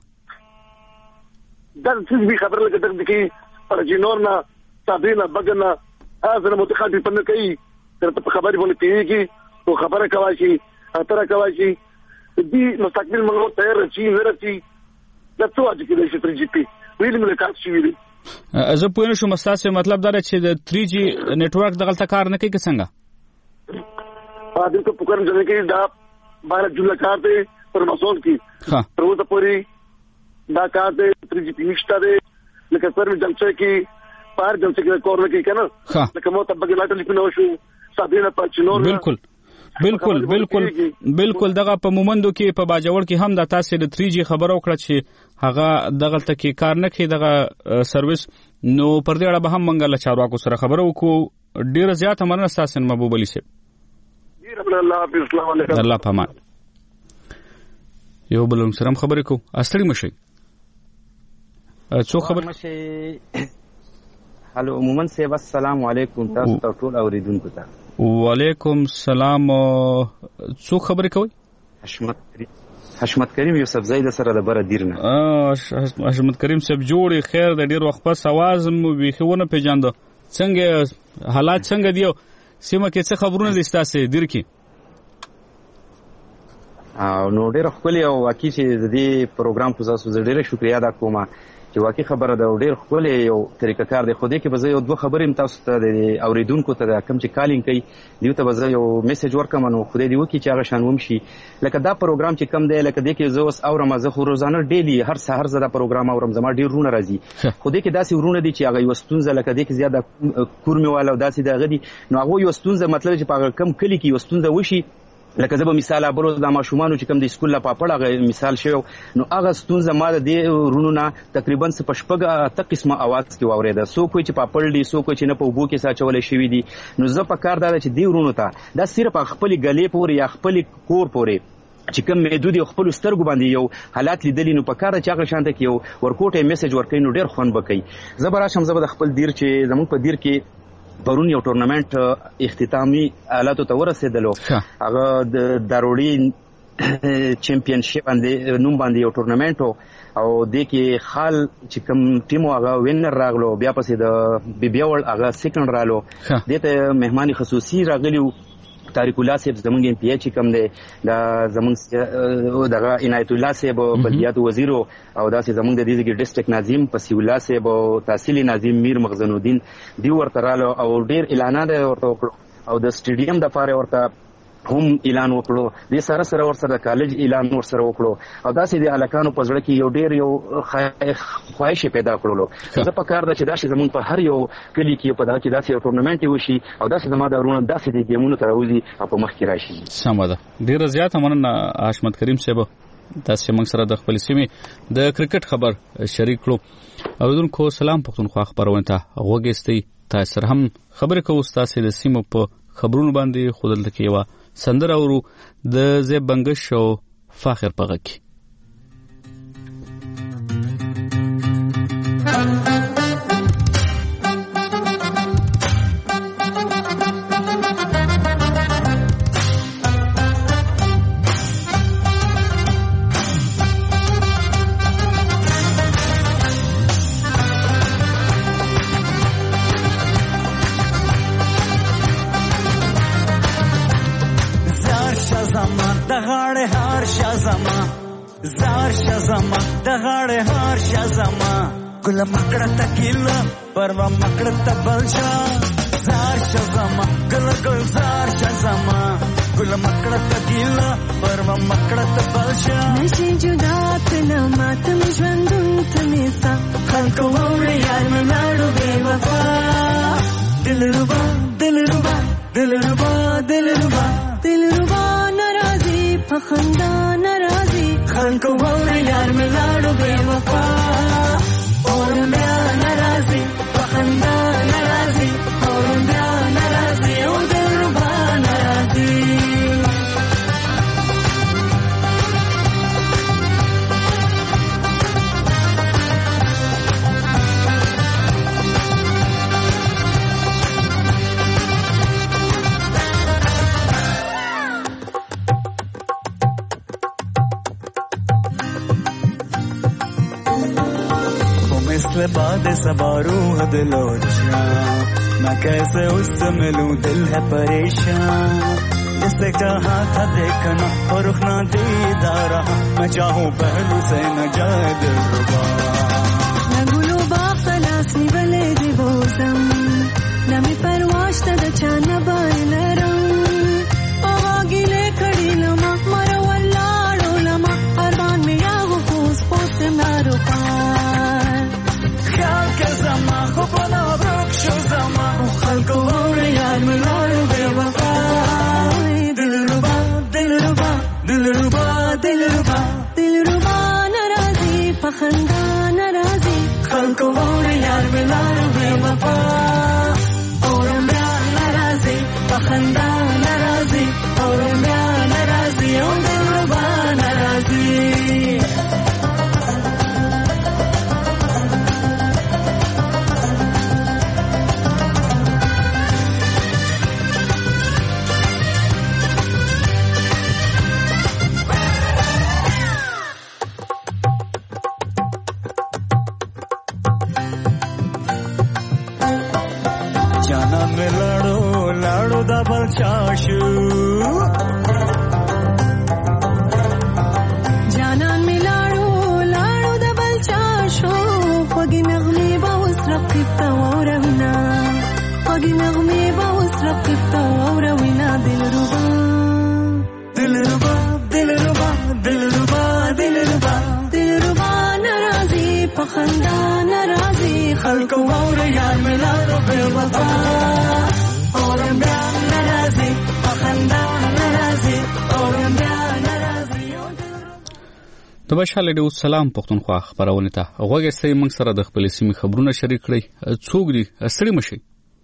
دا څه به خبره لګه د کې پر جنور نه صابینا بغنا هغه متخاطب پنه کوي تر په خبرې باندې پیږي او خبره کوي شي اتره کوي شي دې مستقبل موږ تیار شي ورته د څه واجب کې د تر جی پی ویل ملکات شي ویل. زه پوه نه شوم تاسو مطلب دا چې د تھری جی نتورک دغه کار نه کوي څنګه؟ ا دې ته پکړم چې کې دا بارہ جمله کار دی پر مسول کې. ها پر وته پوری دا کار دی تھری جی پی نشته دی لکه پر جلسه کې پار جلسه کې کور نه کوي کنه. لکه مو ته بګلا ټلیفون وشو صابینا پچنور. بالکل بالکل بالکل بالکل دغه په مومندو کې په باجوړ کې هم د تاسو د تھری جی خبرو کړه چې هغه دغه تکي کار نه کوي دغه سرویس. نو پر دې اړه به هم منګل چارواکو سره خبرو وکړو. ډیره زیاته مننه تاسو محبوب علي صاحب. الله حافظ. السلام علیکم. الله پامان. یو بل سره خبرې کو استړي مشي څو خبر مشي. هلو مومن صاحب السلام علیکم تاسو ته ټول اوریدونکو ته. وعلیکم السلام. څو خبرې کوي؟ حشمت حشمت کریم یوسف زید سره د بره دیرنه. اه حشمت کریم صاحب جوړي خیر د ډیر وخت پس आवाज مو بيخونه پیژاند. څنګه حالات څنګه دیو سیمه کې څه خبرونه دي تاسو دیر کې؟ او نو ډیر خپل او واقعي چې د دې پروګرام په تاسو ډیره شکریا ادا کوم چې واقعي خبره ده ډیر خپل یو طریقه کار دی. خو دې کې به زه یو دوه خبرې تاسو ته د اوریدونکو ته کوم چې کالینګ کوي دیو ته به زه یو میسج ورکوم نو خو دې وکړي چې هغه شانوم شي. لکه دا پروګرام چې کم دی لکه دې کې زه اوس اورم زه خو روزانه ډیلی هر سحر زه دا پروګرام اورم زما ډیر رونه راځي. خو دې کې داسې ورونه دي چې هغه یو ستونزه لکه دې کې زیاده کورمه والا داسې دغه دي نو هغه یو ستونزه مطلب چې په کم کلی کې یو ستونزه وشي لکه زه به مثال ابرو د ماشومانو چې کوم د سکول لا پاپړ هغه مثال شوی نو هغه ستونزه ما د رونو نه تقریبا څه پشپګه ته قسمه आवाज کې واورېده. سو کوی چې پاپړ دي سو کوی چې نه په وبو کې ساچولې شوی دي. نو زه په کار دا چې دی رونو ته دا صرف خپل غلې پورې یا خپل کور پورې چې کوم محدود خپل سترګو باندې یو حالات لیدلی نو په کار چې هغه شانته کې یو ورکوټه میسج ورکې نو ډیر خوند بکې. زه به راشم زه به خپل دیر چې زموږ په دیر کې پرون یو ټورنمنت اختتامي حالاتو ته ورسېدلو هغه د داروړي چمپionship باندې نوم باندې یو ټورنمنت او د کې خال چې کوم ټیم هغه وینر راغلو بیا پسې د بیبیول هغه سیکنډ رالو دته مهماني خصوصي راغلیو طارق الله صاحب زمونږ ام پی ایچ کم دی دا زمونږ دغه عنایت الله صاحب بلدیات وزیر او داسې زمونږ د دې ډیسټریکټ ناظم پسی الله صاحب او تحصیلي ناظم میر مخزن الدین دی ورته رالو او ډیر اعلانات ورته وکړو او د سټیډیم د پاره ورته هم اعلان وکړو. د سره سره ور سره کالج اعلان ور سره وکړو او داسې د الکانو په ځړ کې یو ډیر یو خواهش پیدا کړلو. زه په کار د چې داسې زمون په هر یو کلی کې په دغه کې داسې یو ټورنمنت وشي او داسې زما د ورونه داسې د گیمونو تر اوزي او په مخ کې راشي. سم ده. ډیر زیاته مننه حشمت کریم صاحب تاسو موږ سره د خپل سیمې د کرکټ خبر شریک کړو. اوردونکو سلام پښتونخوا خبرونه ته وګستئ تاسو هم خبرې کوو تاسو د سیمو په خبرونو باندې خودل کې یو سندره اورو د زیب بنگش او فاخر پغکی. گل مکڑا تکیلا پروا مکڑا تبلشا زار شزما گل گل زار شزما گل مکڑا تکیلا پروا مکڑا تبلشا نشي جدا تنا ماتم ژوندون تنيسا خلکو وړي یار ملاړو بے وفا دلربا دلربا دلربا دلربا دلربا ناراضي پخندا ناراضي خلکو وړي یار ملاړو بے وفا اور بیا ناراضي پخندا ناراضي اور بیا ناراضي او دلربا ناراضي مثل باد سبارو دلو جا मैं कैसे उससे मिलूं दिल है परेशान जिससे कहा था देखना और रुखना दीदार मैं चाहूं पहलू से न जाए दिलरुबा नगुलो बाग सलासी बले दिवोजम नमी परवाश तद चाना बायलरम आगिले खड़ी लमा मरो वल्लाड़ो लमा अरमान में यागो फूस फूस मारो पार ख्याल के जमा को बना वृक्षो जमा खलको और यार मिलाओ बेवफा दिलरुबा दिलरुबा दिलरुबा दिलरुबा दिलरुबा नाराजी पखंदा नाराजी खलको और यार मिलाओ बेवफा और मैं नाराजी पखंदा नाराजी और मैं नाराजी और दिलरुबा नाराजी جانان ملاړو لاړو د بل چاشو خوږی نغمې به اوس رقیبته واوروینا خوږی نغمې به اوس رقیبته واوروینا دلربا دلربا دلربا دلربا دلربا دلربا ناراضي پخندا ناراضي خلکو واوره یار ملاړو بے وفا اور بیا ناراضي پخندا ناراضي اور بیا ناراضي د بشال ډیو سلام پښتونخوا خبرونه ته غوږی سي موږ سره د خپل سیمې خبرونه شریک کړئ څوک دي سړي مشي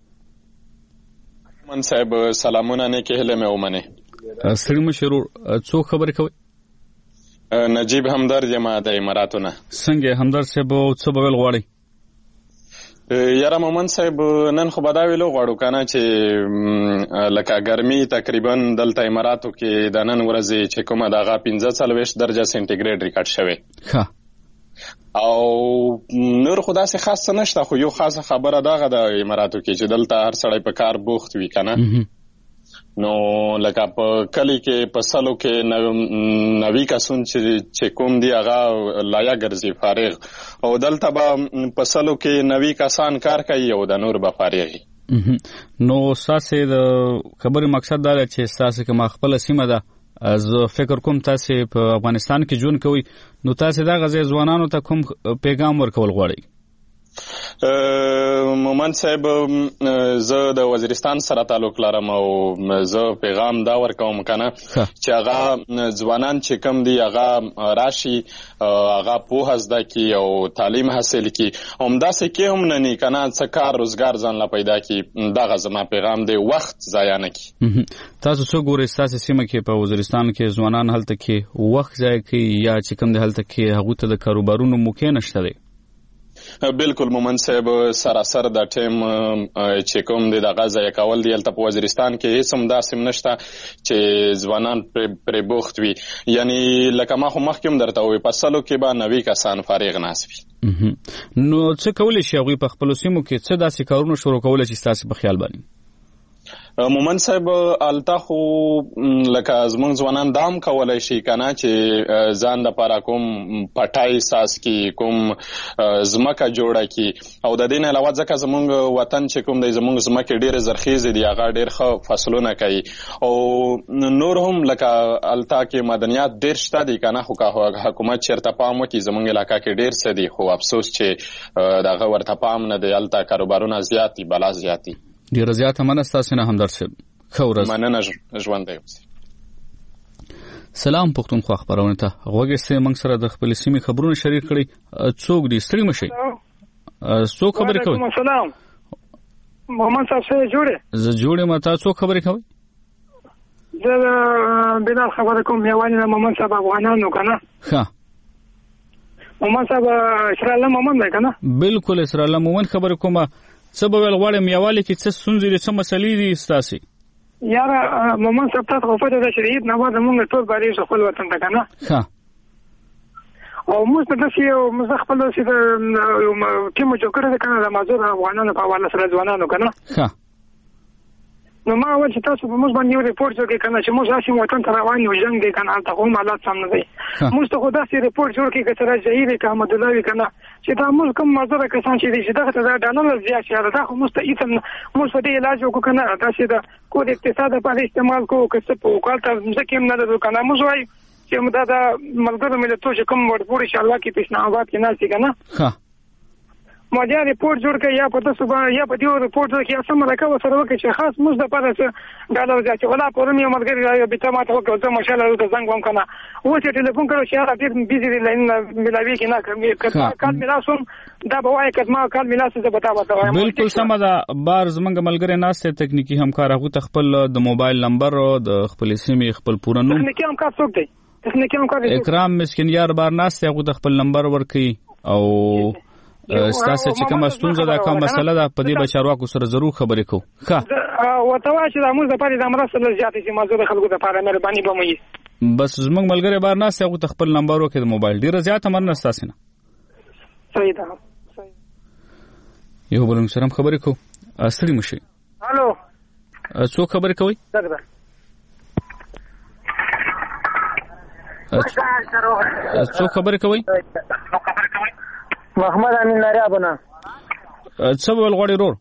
من صاحب سلامونه نه کېله مې ومنه سړي مشرو څوک خبرې کوي نجیب همدرد یم د اماراتونه څنګه همدرد صاحب څه بول غواړي یاره مومن صاحب نن خو بداوی لو غواړو کنه چې لکه ګرمي تقریبا دلته اماراتو کې د نن ورځې چې کومه دغه پنځه څلوېښت درجه سنټیګریډ ریکارډ شوی ښه او نور خدا سي خاص نشته خو یو خاصه خبره دغه د اماراتو کې چې دلته هر سړی په کار بوخت وي کنه نو لکه په کلی کې په سلو کې نوی کسون چې کوم دی هغه لایا ګرځي فارغ او دلته به په سلو کې نوی کسان کار کوي او د نور به فارغي نو ساسه د خبرې مقصد دا چې ساسه کې ما خپل سیمه ده از فکر کوم تاسو په افغانستان کې جون کوي نو تاسو دا غزي ځوانانو ته کوم پیغام ورکول غواړئ مومن صاحب زه د وزیرستان سره تعلق لرم او زه پیغام دا ورکوم کنه چې هغه ځوانان چې کم دي هغه راشي هغه پوهه زده کی او تعلیم حاصل کی همداسې کې هم نه ني کنه څه کار روزګار ځان لا پیدا کی دغه زما پیغام دی وخت ضایع نه کی. تاسو څو ګورئ تاسو سیمه کې په وزیرستان کې ځوانان هلته کې وخت ضایع کوي یا چې کم دي هلته کې هغه ته د کاروبارونو موقع نشته دی؟ بالکل مومن صاحب سراسر د ټیم چې کوم دی د غزا کول دی الته په وزیرستان کې هیڅ هم داسې نشته چې ځوانان پر بوخت وي یعنی لکه ما خو مخکې درته وي په سلو کې به نوي کسان فارغ ناست وي. نو څه کولی شي هغوی په خپلو سیمو کې څه داسې کارونه شروع کولی چې ستاسې په خیال باندې؟ مومن صاحب الته خو لکه زمونږ ځوانان دام کولای شي کنه چې ځان د پاره کوم پټای ساس کی کوم زمکه جوړه کی او د دې نه علاوه ځکه زمونږ وطن چې کوم د زمونږ زمکه ډېر زرخیز دي هغه ډېر ښه فصلونه کوي او نور هم لکه الته کې مدنیات ډېر شته دي کنه خو حکومت چیرته پام وکړي زمونږ علاقې کې ډېر څه دي خو افسوس چې دغه ورته پام نه دی الته کاروبارونه زیات دي بلا زیات دي. ډیره زیاته مننه ستاسو نه همدرد صاحب. ښه ورځ. مننه ژوند دی. سلام پښتونخوا خبرونه ته غوږی سه موږ سره د خپل سیمې خبرونه شریک کړي څوک دي ستړي مشي څوک خبرې کوي؟ وعلیکم السلام محمد صاحب څه جوړه زه جوړه ما تاسو خبرې کوي؟ زه بلال خبرې کوم یوانه محمد صاحب افغانانو کنه. ښه محمد صاحب اسرائیل محمد دی کنه؟ بالکل اسرائیل محمد خبرې کومه څه به ول غواړم یوالي کې څه ستونزې دي څه مسلې دي ستاسې؟ یاره محمد صاحب تاسو خو پته ده چې د عید نه بعد موږ ټول باندې خپل وطن ته کنه. ښه او موږ ته داسې یو موږ خپل داسې د ټیم جوړ کړی دی کنه د معذور افغانانو په حواله سره ځوانانو کنه. ښه نو ما وایي چې تاسو په موږ باندې یو ریپورټ جوړ کړئ کنه چې موږ راشي وطن ته روان یو جنګ دی کنه هلته خو هم حالات سم نه دی. موږ ته خو داسې ریپورټ جوړ کړئ که سره جهیر که احمدالله وي کنه چې دا موږ کوم معذوره کسان چې دي چې دغه ته دا ډالر زیات شي دا خو موږ ته هېڅ موږ په دې علاج وکړو کنه داسې د کور اقتصاد لپاره استعمال کوو که څه په وکال ته مځکې هم نه لرو کنه موږ وایو چې دا د ملګرو ملتونو چې کوم ورپورې شالوا کې په اسلام آباد کې ناست دي کنه ما دا ریپورټ جوړ کړ یا په تاسو باندې یا په دې ریپورټ کې یا سم راکوه سره وکړي چې خاص موږ د پاره څه ډالر ځي ولا پرم یو مرګري راځي به ته ماته وکړه ته ماشاءالله ته زنګ وم کنه و چې ټلیفون کړو چې هغه ډېر بيزي دی لاین ملاوي کې نه کړم کال ملاسوم دا به وایي کله کال ملاسه زه بتا بتا وایم. بالکل سم ده بار زمنګ ملګری ناشته تکنیکی همکار هغه تخپل د موبایل نمبر او د خپل سیمې خپل پوره نوم تکنیکی همکار څوک دی؟ تکنیکی همکار اکرام مسکین یار بار ناشته هغه خپل نمبر ورکي او ستاسو چې کومه ستونزه ده کومه مسله ده په دې بچاروکو سره ضرور خبرې کوو. ښه وته وای چې د موږ لپاره د مرسته زیاتې چې موضوع خلکو لپاره مهرباني به مې بس زموږ ملګری بار نه ستاسو خپل نمبر وکړئ د موبایل ډیره زیاته مرنه ستاسو نه. صحیح ده. یو بل سره خبرې کوو ستړي مشي. الو څو خبرې کوي؟ دغه څو خبرې کوي؟ محمد امین نریابونه. څه ول غوړي رور؟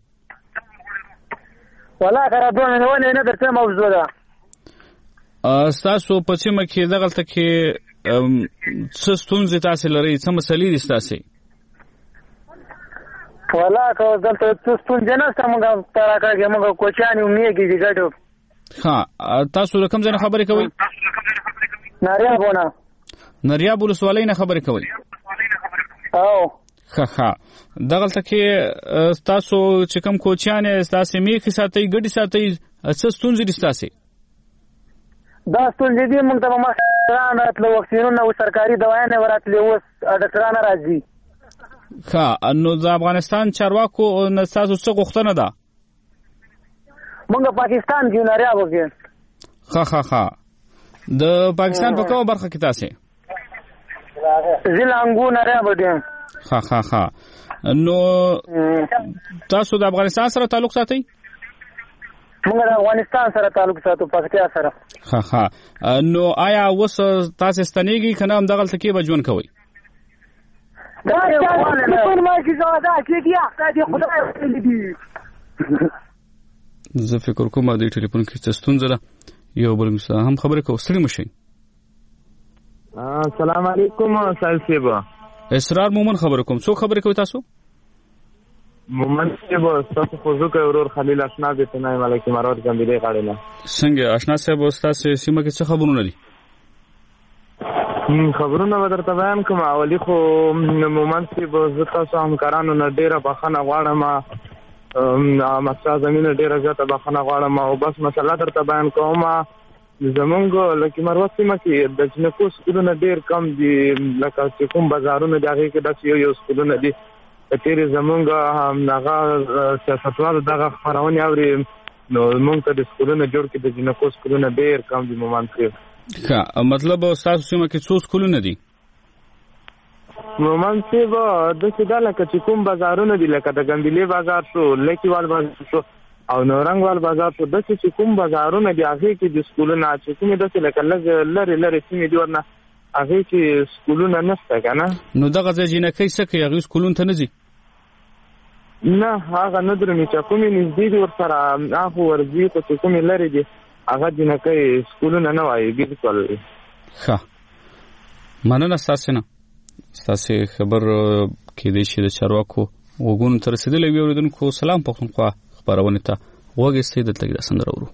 ولا خرابونه نه ونه نه درته موضوع ده. تاسو په سیمه کې دغلته کې څه ستونزې تاسو لرئ څه مسلې دي تاسو؟ ولا که دلته څه ستونزې نه سم موږ تر راکړه موږ کوچاني میږي دي ګټو. ها تاسو کوم ځای نه خبرې کوئ؟ نریابونه. نریاب ولسوالۍ نه خبرې کوئ؟ او ښه ښه دغلته کې تاسو چې کوم کوچیانې تاسو میږي ساتئ ګډې ساتئ څه ستونزې دي تاسو؟ دا ستونزې دي موږ ته مخکې راتلو واکسینونه او سرکاري دوايانې وراتلې اوس ډاکټران راځي. ښه نو د افغانستان چارواکو نه تاسو څه غوښتنه ده؟ موږ پاکستان کې نریابو کې. ښه ښه ښه د پاکستان په کومه برخه کې تاسو؟ زیلانګو نریابو دي. ښه ښه ښه نو تاسو د افغانستان سره تعلق ساتئ؟ موږ د افغانستان سره تعلق ساتو پکتیا سره. ښه ښه نو آیا اوس تاسو ستنېږئ که نه همدغلته کې به ژوند کوئ؟ زه فکر کوم د ټلیفون کې څه ستونزه ده یو بل هم خبرې کوو ستړي مشئ. السلام علیکم صاحب صاحب. اسرار مومن خبرې کوم څو خبرې کوي تاسو؟ مومن صاحب تاسو خو زه ورور خلیل آشنا دې ته نه ملک مراد ګمبلې غاړې نه څنګه آشنا صاحب تاسو سیمه کې څه خبرونه دي؟ خبرونه به درته بیان کوم. اولی خو مومن صاحب زه تاسو همکارانو نه ډېره بخښنه غواړم، مستا زمینه ډېره زیاته بخښنه غواړم او بس مسله درته بیان کوم. زمونږ لکه مروت سیمه کې د جنکو سکولونه ډېر کم دي، لکه چې کوم بازارونه دي هغې کې داسې یو یو سکولونه دي. تیرې زمونږ هغه سیاستوالو دغه خپرونې اوري نو مونږ ته د سکولونه جوړ کړي، د جنکو سکولونه ډېر کم دي. مومن صاحب ښه، مطلب ستاسو سیمه کې څو سکولونه دي؟ مومن صاحب داسې ده لکه چې کوم بازارونه دي، لکه د ګمبلې بازار شو، لیکیوال بازار شو او نورنګوال بازار شو، داسې چې کوم بازارونه دي هغې کې د سکولونه چې کومې داسې لکه لږ لرې لرې سیمې دي ورنه هغې کې سکولونه نشته که نه. نو دغه ځای جینکۍ څه کوي؟ هغوی سکولونو ته نه ځي؟ نه هغه نه درومي چې کومې نږدې دي ورسره هغه ورځي، خو چې کومې لرې دي هغه جینکۍ سکولونه نه وایي. بلکل ښه، مننه ستاسې نه. ستاسې خبر کېدی شي د چارواکو غوږونو ته رسېدلی وي. اورېدونکو سلام پښتونخوا خپرونې ته غوږ ایښتی، دلته کې دا سندره اورو.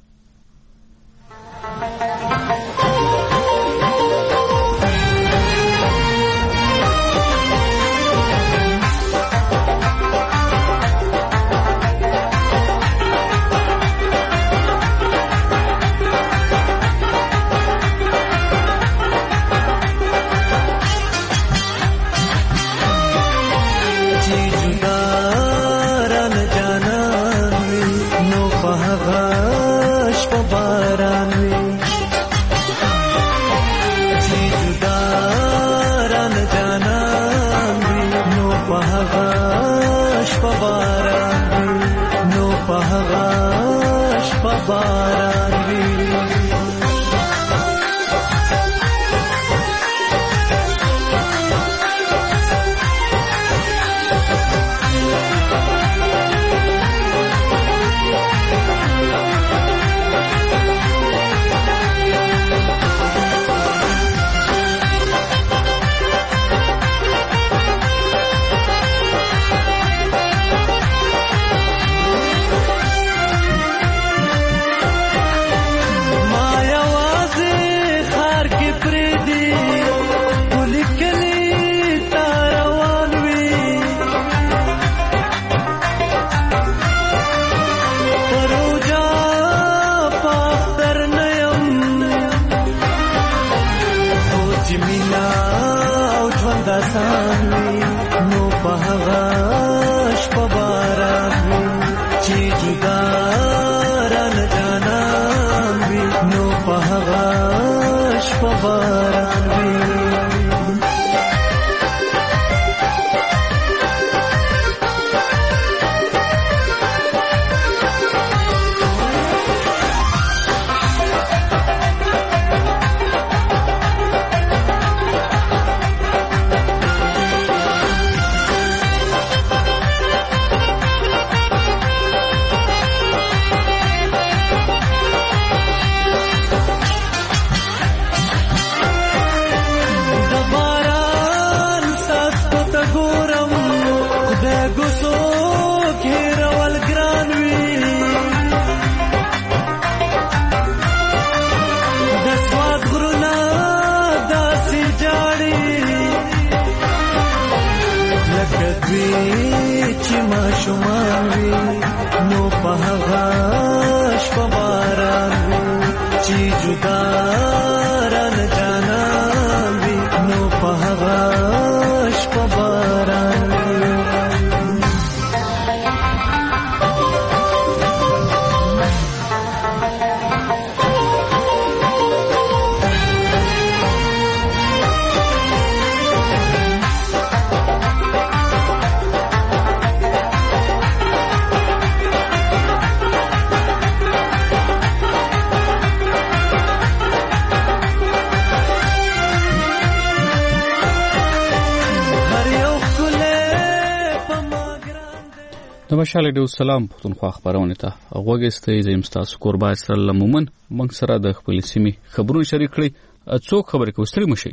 مشاله د سلام پښتونخوا خبرونه ته غوږ ایستئ. زم تاسو قربا سره مومن موږ سره د خپل سیمې خبرونه شریک کړئ. څوک خبرې کوي؟ ستړي مشي.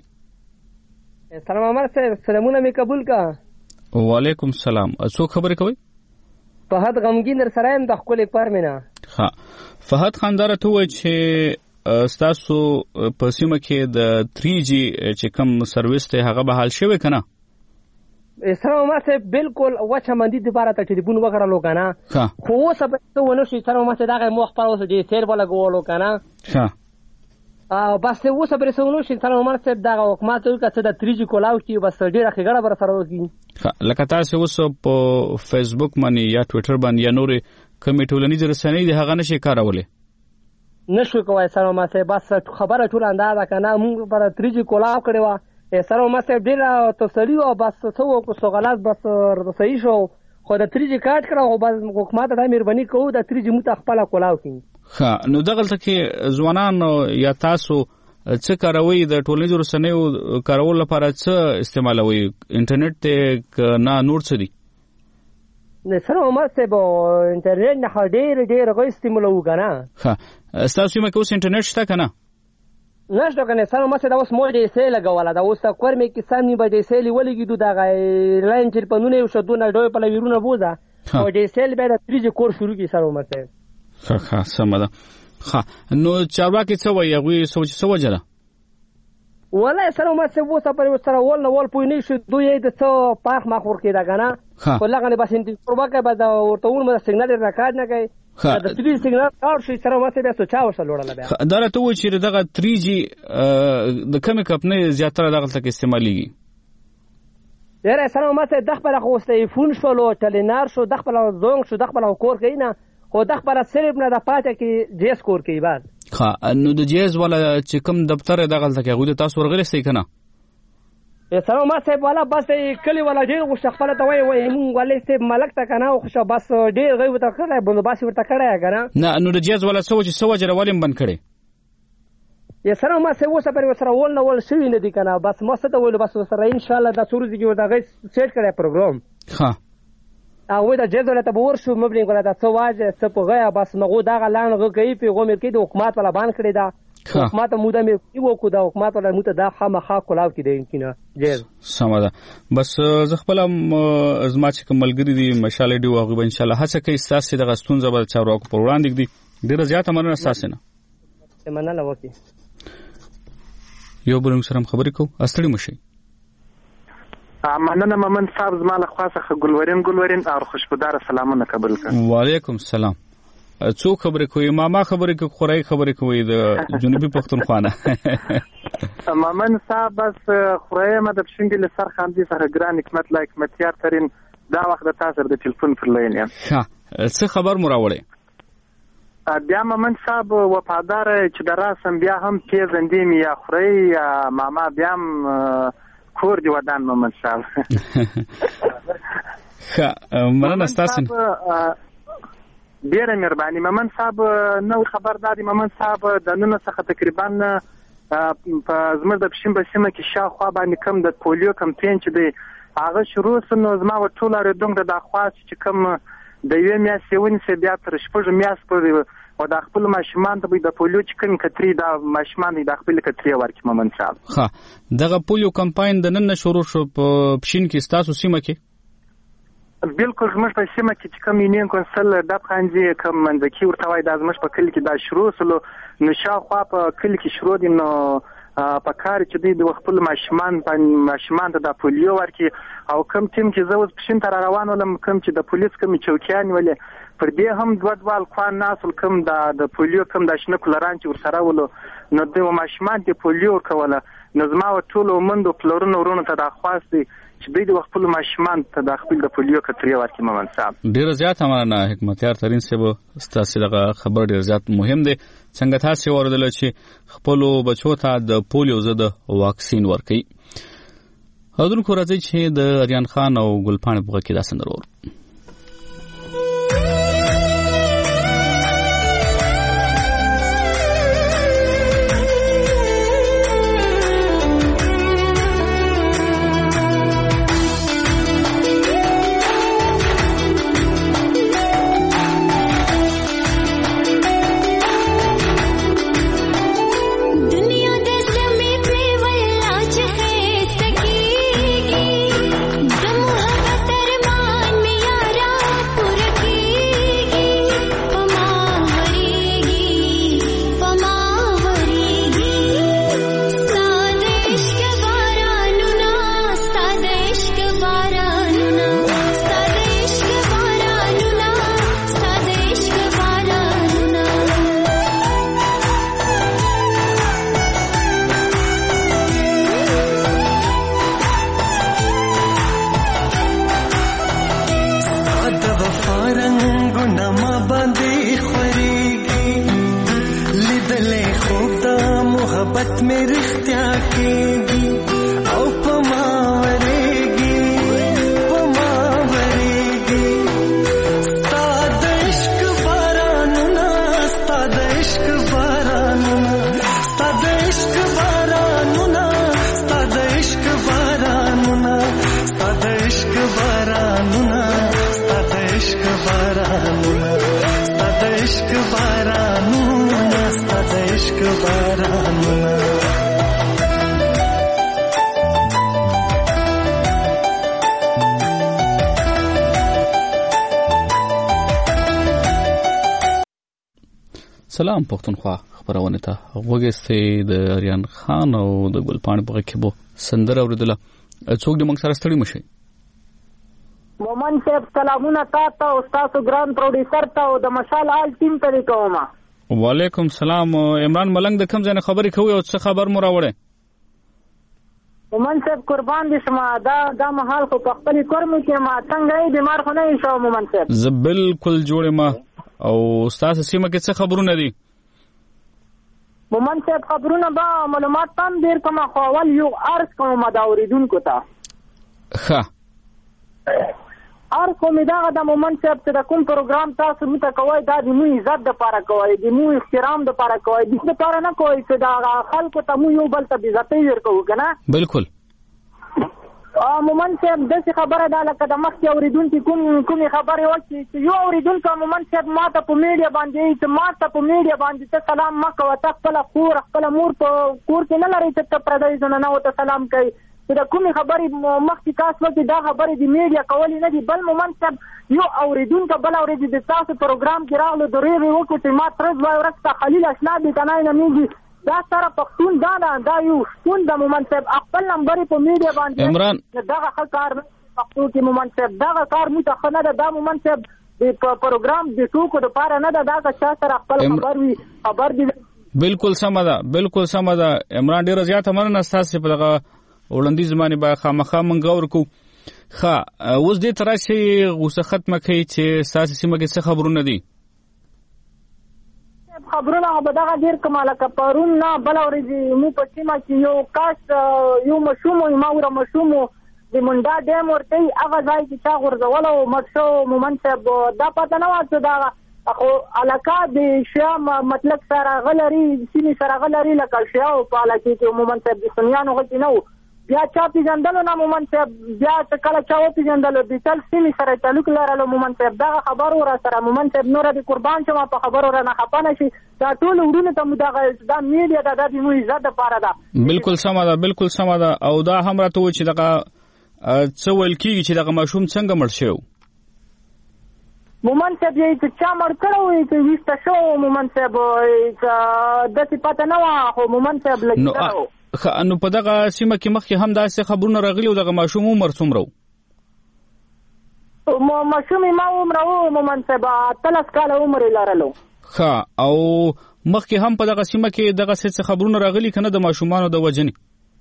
سلام عمر صاحب، سلامونه می قبول کا. وعلیکم سلام. څوک خبرې کوي؟ فهد غمګین در سره هم د خپل کار مینا. ها فهد خاندار ته وای چې ستاسو په سیمه کې د تھری جی چې کوم سرویس ته هغه به حل شوی کنه؟ سره ما ته بالکل وچه مندي د بارا ته ټلیفون وکړلو کنه. خو اوس به څه ونه شي سره ما ته دغه مخ پر اوس دې سیر ولا ګولو کنه. ها او بس اوس به څه ونه شي سره ما ته دغه حکومت یو کڅ د تھری جی کولاو کی بس ډیره خګړه بر سره وږي. لکه تاسو اوس په فیسبوک باندې یا ټوئیټر باندې یا نور کمیټولنیز رسنۍ د هغه نشي کارولې. نشو کوای سره ما ته بس خبره ټول اندازه کنه موږ پر تھری جی کولاو کړو سره ما ته ډیره تسلی او بس څه وکړو سو غلط بس صحیح شو خو د تھری جی کارت کړو بس حکومت ته مهرباني کوو د تھری جی مت خپل کولاو کړي. ها نو دغه کې ځوانان یا تاسو څه کاروي د ټولنیزو رسنیو کارول لپاره څه استعمالوي انټرنیټ ته نه نور څه دي؟ نه سره ما ته به انټرنیټ نه ډېر ډېر غو استعمالو کنه. ها تاسو یې مکه اوس انټرنیټ شته کنه؟ نشته کنه سره ما ته دا اوس مو دې سې لګواله دا اوس کور مې کې سامي به دې سې ولګیدو دا لاین چې پنونه یو شدونه ډوي په لویرونه بوزا او دې سې به د تھری جی کور شروع کی سره ما ته. ها ها سمه ده. ها نو چارواکي څه وایي هغه سوچ څه وجره؟ ولا سره ما څه وسه پر سره ول نو ول پوی نه شو دوی د څو پاک ما خور کې دا کنه. ولغه نه بس انت پرواکه به دا ورته ول مې سیګنال ریکارډ نه کوي. دا تھری سیګنال کار شي سره ما ته بیا سوچا وسه لوړل بیا. دا راته و چې دغه تھری جی د کومه کمپنۍ زیاتره دغه تک استعماليږي. یاره سره ما ته د خپل خوسته فون شولو ټلینار شو د خپل زونګ شو د خپل کور کینا خو د خپل صرف نه د پاتې کې جیس کور کوي بعد. ها نو د جیز ولا چې کوم دفتر دغه تک غوډه تاسو ورغلې کنه؟ سلام ما صاحب والا بس کلی والا ډیر غوښ خپل ته وای وای مونږ ولې صاحب ملک ته کنه خو بس ډیر غوې ته کړه بندوباس ورته کړه کنه. نه نو د جیز ولا سوچ سوچ راولم بند کړي. یا سره ما صاحب وسه پر وسره ول نو ول شوی نه دي کنه بس ما څه ته ویل بس سره ان شاء الله دا څورځي کې ورته سیټ کړه پروګرام. ها او دا جیز ولا ته ورشو مبلین کوله دا څه واجه څه په غیا بس مغو دا غلان غو کوي په غومر کې د حکومت ولا باندې کړی دا حکومت موده مې یو کو دا حکومت ولا موته دا خامخا کولاو کې دی کینه جیز سم ده. بس ز خپل ازما چې کوملګری دي مشاله دی واغ به ان شاء الله هڅه کوي تاسو د غستون زبر چارواکو پر وړاندې دي ډیره زیاته مننه تاسو نه مننه وکي. یو بل سره خبرې کو استړي مشي. مننه ممن صاحب زما له خاصه ګلورین ګلورین او خوشبودار سلامونه قبول کړه. وعلیکم السلام. څو خبرې کوي ماما خبرې کوي خورای خبرې کوي د جنوبي پښتونخوا. ممن صاحب بس خورای مده پښندې له سر خاندي سره ګران حکمت لایک متیار ترين دا وخت د تاسو د ټلیفون پر لاین یم. ها څه خبر مو راوړې؟ بیا ممن صاحب وفادار چې دراسم بیا هم پیژندې می یا خورای یا ماما بیا هم کور دی ودان ممن صاحب. ها مننه تاسو ډیره مهرباني ممن صاحب. نو خبرداري ممن صاحب د نن څخه تقریبا په زموږ د پښین په سیمه کې شاوخوا باندې کم د پولیو کمپاین چې دی هغه شروع سن زما و ټول اړوند د اخواس چې کم د یو میاشتې ونیسه بیا تر شپږ میاشت پورې او د خپل ماشومان ته د پولیو چې کوم کتري د ماشومان د خپل کتري ورکې ممن صاحب. ها دغه پولیو کمپاین د نن شروع شو په پښین کې تاسو سیمه کې؟ بالکل زموږ په سیمه کې چې کوم یونین کونسل د خانځي کوم منځکي ورته وای د زموږ په کلی کې دا شروع سلو نو شاوخوا په کلی کې شروع دي نو په کار چې دی د خپل ماشومان په ماشومان ته د پولیو ورکې او کوم ټیم چې زه اوس پښین تر روان ولم کوم چې د پولیس کوم چوکیان ولې پر دې هم دوه دوال خوان ناسل کوم د د پولیو کوم د شنه کولران چې ورسره ولو نو د ماشومان د پولیو کوله نظم او ټول ومندو پلورونو ورونو ته د خواستي چې دوی د خپل ماشومان ته د خپل د پولیو کتري ورکې ممن صاحب. ډیر زیات مننه حکمتیار ترين صاحب تاسو دغه خبر ډیر زیات مهم دی څنګه تاسو وردل چې خپل بچو ته د پولیو ضد واکسین ورکړي. حضور راځي چې د اریان خان او ګلپاڼه په کې دا سندرور दम محبت مې رښتیا کېږي او په ما ورېږي په ما ورېږي ستا د عشق بارانونه ستا د عشق بارانونه ستا د عشق بارانونه ستا د عشق بارانونه ستا د عشق بارانونه ستا د عشق بارانونه ستا د عشق بارانونه ستا د عشق بارانونه سلام پښتونخوا خبرونه ته وګورئ د اریان خان او د ګلپاڼې په کې بو سندره اوریدله څوک د موږ سره ستړي مشي مومن صاحب سلامونه تاسو او تاسو ګران پروډوسر ته او د مشال آل ټیم ته کوم. وعلیکم سلام. عمران ملنګ د کوم ځای نه خبرې کوي او څه خبر مو راوړې؟ مومن صاحب قربان دي شما دا دا محل خو په خپل کورم کې ما څنګه یې بیمار خو نه شو مومن صاحب. زه بالکل جوړ ما او تاسو سیمه کې څه خبرونه دي؟ مومن صاحب خبرونه با معلومات تام ډیر کوم خو اول یو ارز کوم دا اوریدونکو ته. ښه ار کوم دا د مومن صاحب ته کوم پروګرام تاسو مت کوی دا د مو عزت د پاره کوی د مو احترام د پاره کوی د څه پاره نه کوی چې دا خلکو ته مو یو بل ته عزت ورکو کنه. بالکل ا مومن صاحب د څه خبره ده لکه د مخ اوریدونکو کوم کوم خبره وکړي چې یو اوریدونکو مومن صاحب ماته په میډیا باندې چې ماته په میډیا باندې ته سلام مکو ته خپل خور خپل مور په کور کې نه لري چې ته پردای زنه نه وته سلام کوي دا کومې خبرې مخکې کاس وکړي دا خبرې د میډیا کولې نه دي بل مومن صاحب یو اوریدونکو بل اورېدي د تاسو پروګرام کې راغلو د ریوي وکړو چې ما ترز وای ورسته خلیل اشنا دي کنه نه میږي دا سره پښتون دا دا یو شپون د مومن صاحب خپل نمبر په میډیا باندې عمران دا کار پښتو کې مومن صاحب دا کار متخنه ده دا مومن صاحب د پروګرام د ټوکو د پاره نه ده دا چې سره خپل خبر وي خبر دي. بالکل سم ده بالکل سم ده عمران ډیر زیات مننه تاسو په دغه وړاندې زمانه با خامخا منګور کو ښه اوس دې تراشي غوسه ختمه کوي چې تاسو سیمه کې څه خبرونه دي؟ خبرونه به دغه ډیر کماله کپارون نه بل ورځي مو په سیمه کې یو کاش یو مشوم ما ور مشوم د منډا ډیم ورته هغه ځای چې تا غورځول او مڅو مومن صاحب دا پته نه وځي دا خو علاقه د شام مطلب سره غلري سیمه سره غلري لکه شاو په علاقه کې مومن صاحب د سنیانو غوښتي نو بیا چا پیژندلو نه مومن صاحب بیا کله چا و پیژندلو د تل سیمې سره تعلق لرلو مومن صاحب دا خبر ور سره مومن صاحب نور د قربان شمه په خبر ور نه خپانه شي دا ټول ورونه ته مدغه دا میډیا دا د مو عزت لپاره ده. بالکل سم ده بالکل سم ده او دا هم راته و چې دغه څه ول کیږي چې دغه ماشوم څنګه مړ شو مومن صاحب یې چې چا مړ کړو چې وسته شو مومن صاحب د څه پته نه و خو مومن صاحب لګیدو نو په دغه سیمه کې مخکې هم داسې خبرونه راغلي او دغه ماشوم عمر څومره و؟ ماشوم ما عمر و مومن صاحب اتلس کاله عمر لرلو. ښه او مخکې هم په دغه سیمه کې دغه څه خبرونه راغلي کنه د ماشومانو د وجنې؟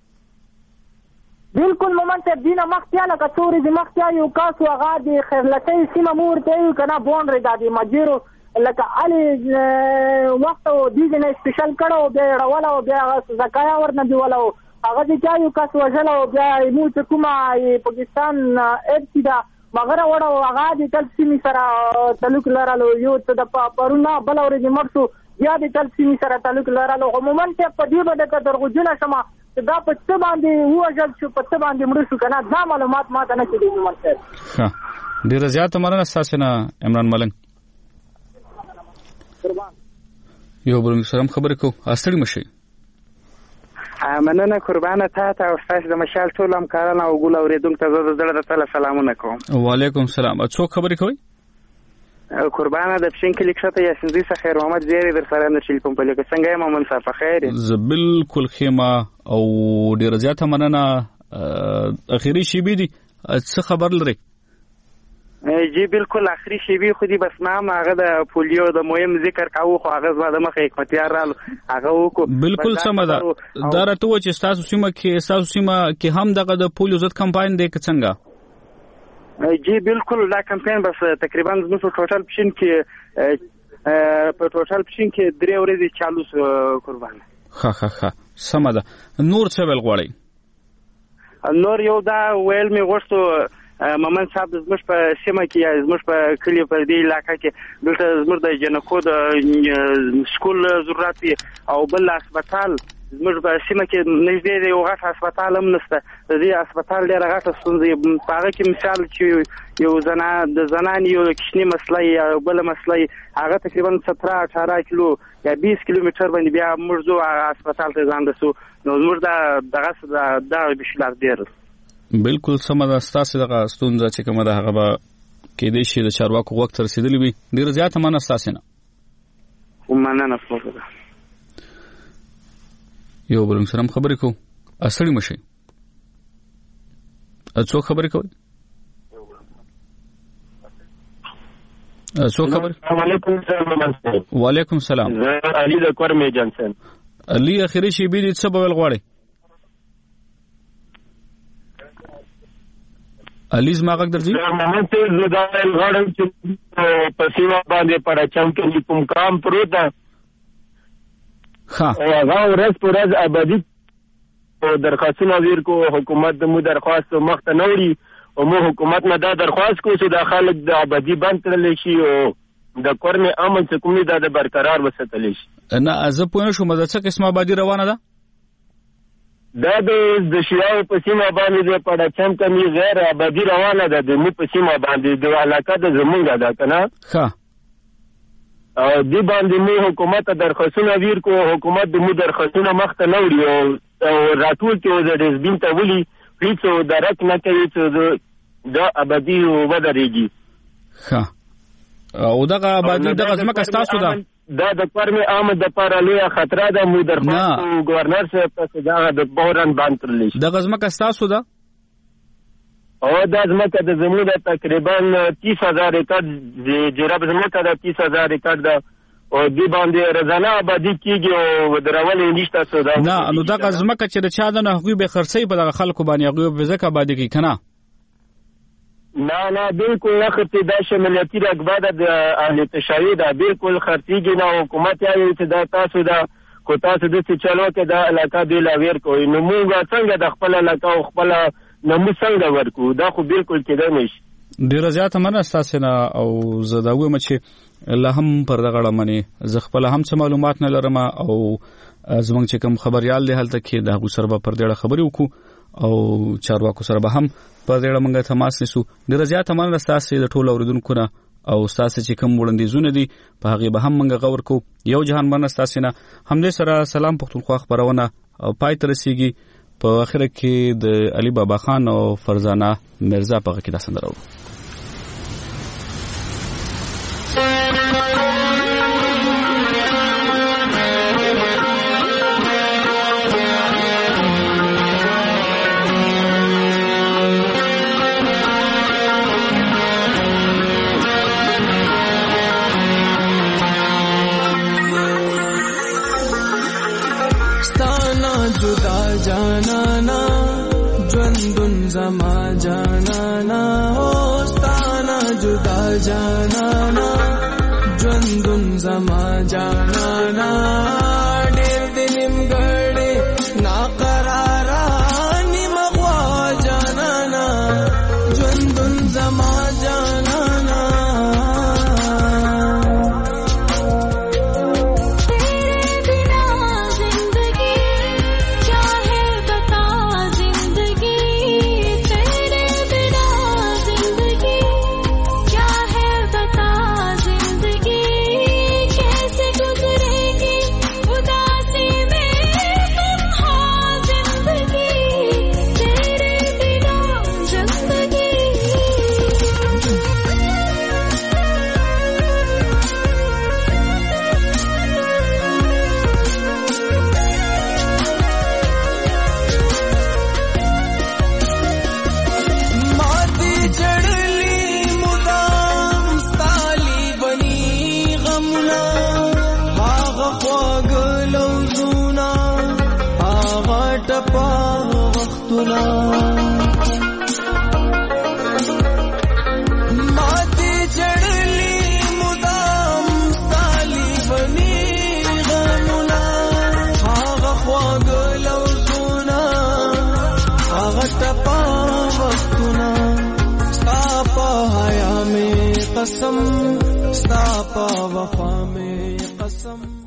بالکل مومن صاحب دینه مخکې لکه څوري د مخکې یو کاس هغه د خیرلتۍ سیمه مور ته یو کنه بونډري د مجیرو لکه علي وخت او دیګ نه سپیشل کړه او بیا راول او بیا زکایا ورنه دی ولو هغه چې یو کس وژل او بیا مو چې کومه پاکستان ابتدا مغره وړه او هغه د تل سیمې سره تعلق لرلو یو ته د پرونه بل اورې مرسو بیا د تل سیمې سره تعلق لرلو عموما ته په دې باندې که درغجنه شمه دا په څه باندې وژل شو په څه باندې مړ شو کنه دا معلومات ماته نه کېږي عموما ته. ښه ډیر زیات مننه تاسو نه عمران ملنګ. یو بل سلام خبرې کو استړي مشي مننه قربانه ته ته او تاسو د مشال ټول همکارانو او ګول اوریدونکو ته زړه د تعالی سلامونه کوم. وعلیکم السلام. څوک خبرې کوي؟ قربانه د پښین کلیک شته یا سندي څخه خیر محمد زیری در سره نه شیل په پله کې څنګه یم مومن صاحب خیر؟ ز بالکل خیمه او ډیر زیاته مننه. اخیری شی بي دي څه خبر لري؟ جی بالکل اخری شی خو دی بس نام هغه د پولیو د مهم ذکر کاوه خو هغه زما د مخه حکمتیار رالو هغه وکړو. بالکل سم ده. دا راته و چې تاسو سیمه کې تاسو سیمه کې هم دغه د پولیو ضد کمپاین دی که څنګه؟ جی بالکل دا کمپاین بس تقریبا زموږ ټوټل پښین کې په ټوټل پښین کې درې ورځې چالو قربان. ښه ښه ښه سمه ده نور څه ویل غواړئ؟ نور یو دا ویل مې غوښتو ممن صاحب زموږ په سیمه کې یا زموږ په کلي په دې علاقه کې دلته زموږ د جنکو د سکول ضرورت وي او بل هسپتال زموږ په سیمه کې نږدې دی یو غټ هسپتال هم نشته. د دې هسپتال ډېره غټه ستونزه په هغه کې مثال چې یو زنا د زنانې یو کوچني مسله یا بله مسله هغه تقریبا ستره اټاره کیلو یا بیس کیلومتر باندې بیا موږ ځو هغه هسپتال ته ځان رسو. نو زموږ دا دغه دغه مشکلات ډېر بالکل سمه ده. ستاسې دغه ستونزه چې کومه ده هغه به کېدای شي د چارواکو غوږ ته رسېدلې وي. ډېره زیاته مننه ستاسې نه. مننه پوره ده. یو بل سره خبرې کوو. ستړي مه شئ. څوک خبرې کوئ؟ څوک خبرې؟ وعلیکم السلام. زه علي د کورمې جانسن. علي اخري شیبې دې څه به ویل غواړئ؟ علي زما غږ درځي؟ محمد صاحب زه دا ویل غواړم چې په سیمه باندې پرچم کې کوم کام پروت ده ښه هغه ورځ په ورځ ابدي درخواستونه ویر کو حکومت د مو درخواست مخته نه وړي او مو حکومت نه دا درخواست کو چې د خلک د ابدي بند کړل شي او د کورمې امن چې کومې دا د برقرار وساتل شي. نه زه پوه نه شوم دا څه قسمه ابدي روانه ده؟ دا د شیاو په سیمه باندې د پړچم کمی غیر ابدي روانه ده د مو په سیمه باندې د علاقه د زمونږ ده کنه. ښه او دی باندې مو حکومت درخواستونه ویر کو حکومت د مو درخواستونه مخته نه وړي او راټول کې د ډسبین ته ولي هیڅ درک نه کوي چې د ابدي ودرېږي. ښه او دغه ابدي دغه ځمکه ستاسو ده؟ دا د کورمې آمد د پاره لویه خطره ده. مو درخواست ګورنر صاحب ته دا د بحران باندې کړلی شي. دغه ځمکه ستاسو ده؟ او دا ځمکه د زموږ د تقریبا تیس هزار ایکړ جراب ځمکه ده تیس هزار ایکړ ده او دې باندې روزانه ابادي کېږي او درول یې نشته څه ده. نه نو دغه ځمکه چې د چا ده نه هغوی به خرڅوي په دغه خلکو باندې هغوی به ځکه ابادي کوي که نه؟ نه نه بالکل نه خرڅي. دا شمولیتي رقبه ده د اهل تشیع ده بالکل خرڅېږي نه. حکومت یې چې دا تاسو ده خو تاسو داسې چلو کې دا علاقه دې لا ویر کوئ نو موږ څنګه د خپل علاقه او خپله نمو څنګه ورکو؟ دا خو بالکل کېدای نه شي. ډېره زیاته مننه ستاسې نه او زه دا وایم چې لا هم پر دغه اړه منې زه خپله هم څه معلومات نه لرم او زموږ چې کوم خبریال دی هلته کې د هغوی سره به پر دې اړه خبرې وکړو او چارواکو سره به هم پر دې اړه موږ تماس نیسو. ډېره زیاته مننه ستاسې د ټولو اورېدونکو نه او ستاسې چې کوم وړاندیزونه دي په هغې به هم موږ غور کوو. یو جهان مننه ستاسې نه. همدې سره سلام پښتونخوا خپرونه پای ته رسېږي. په اخره کې د علي بابا خان او فرزانه مرزا په غږ کې دا سندره اورو. زما جانانا ستانا جدا جانانا ژوندون زما جانانا ډېر دې نیمګړی ناقراره نیمه غوا جانانا ژوندون زما جانانا good. قسم ستا په وفا مې قسم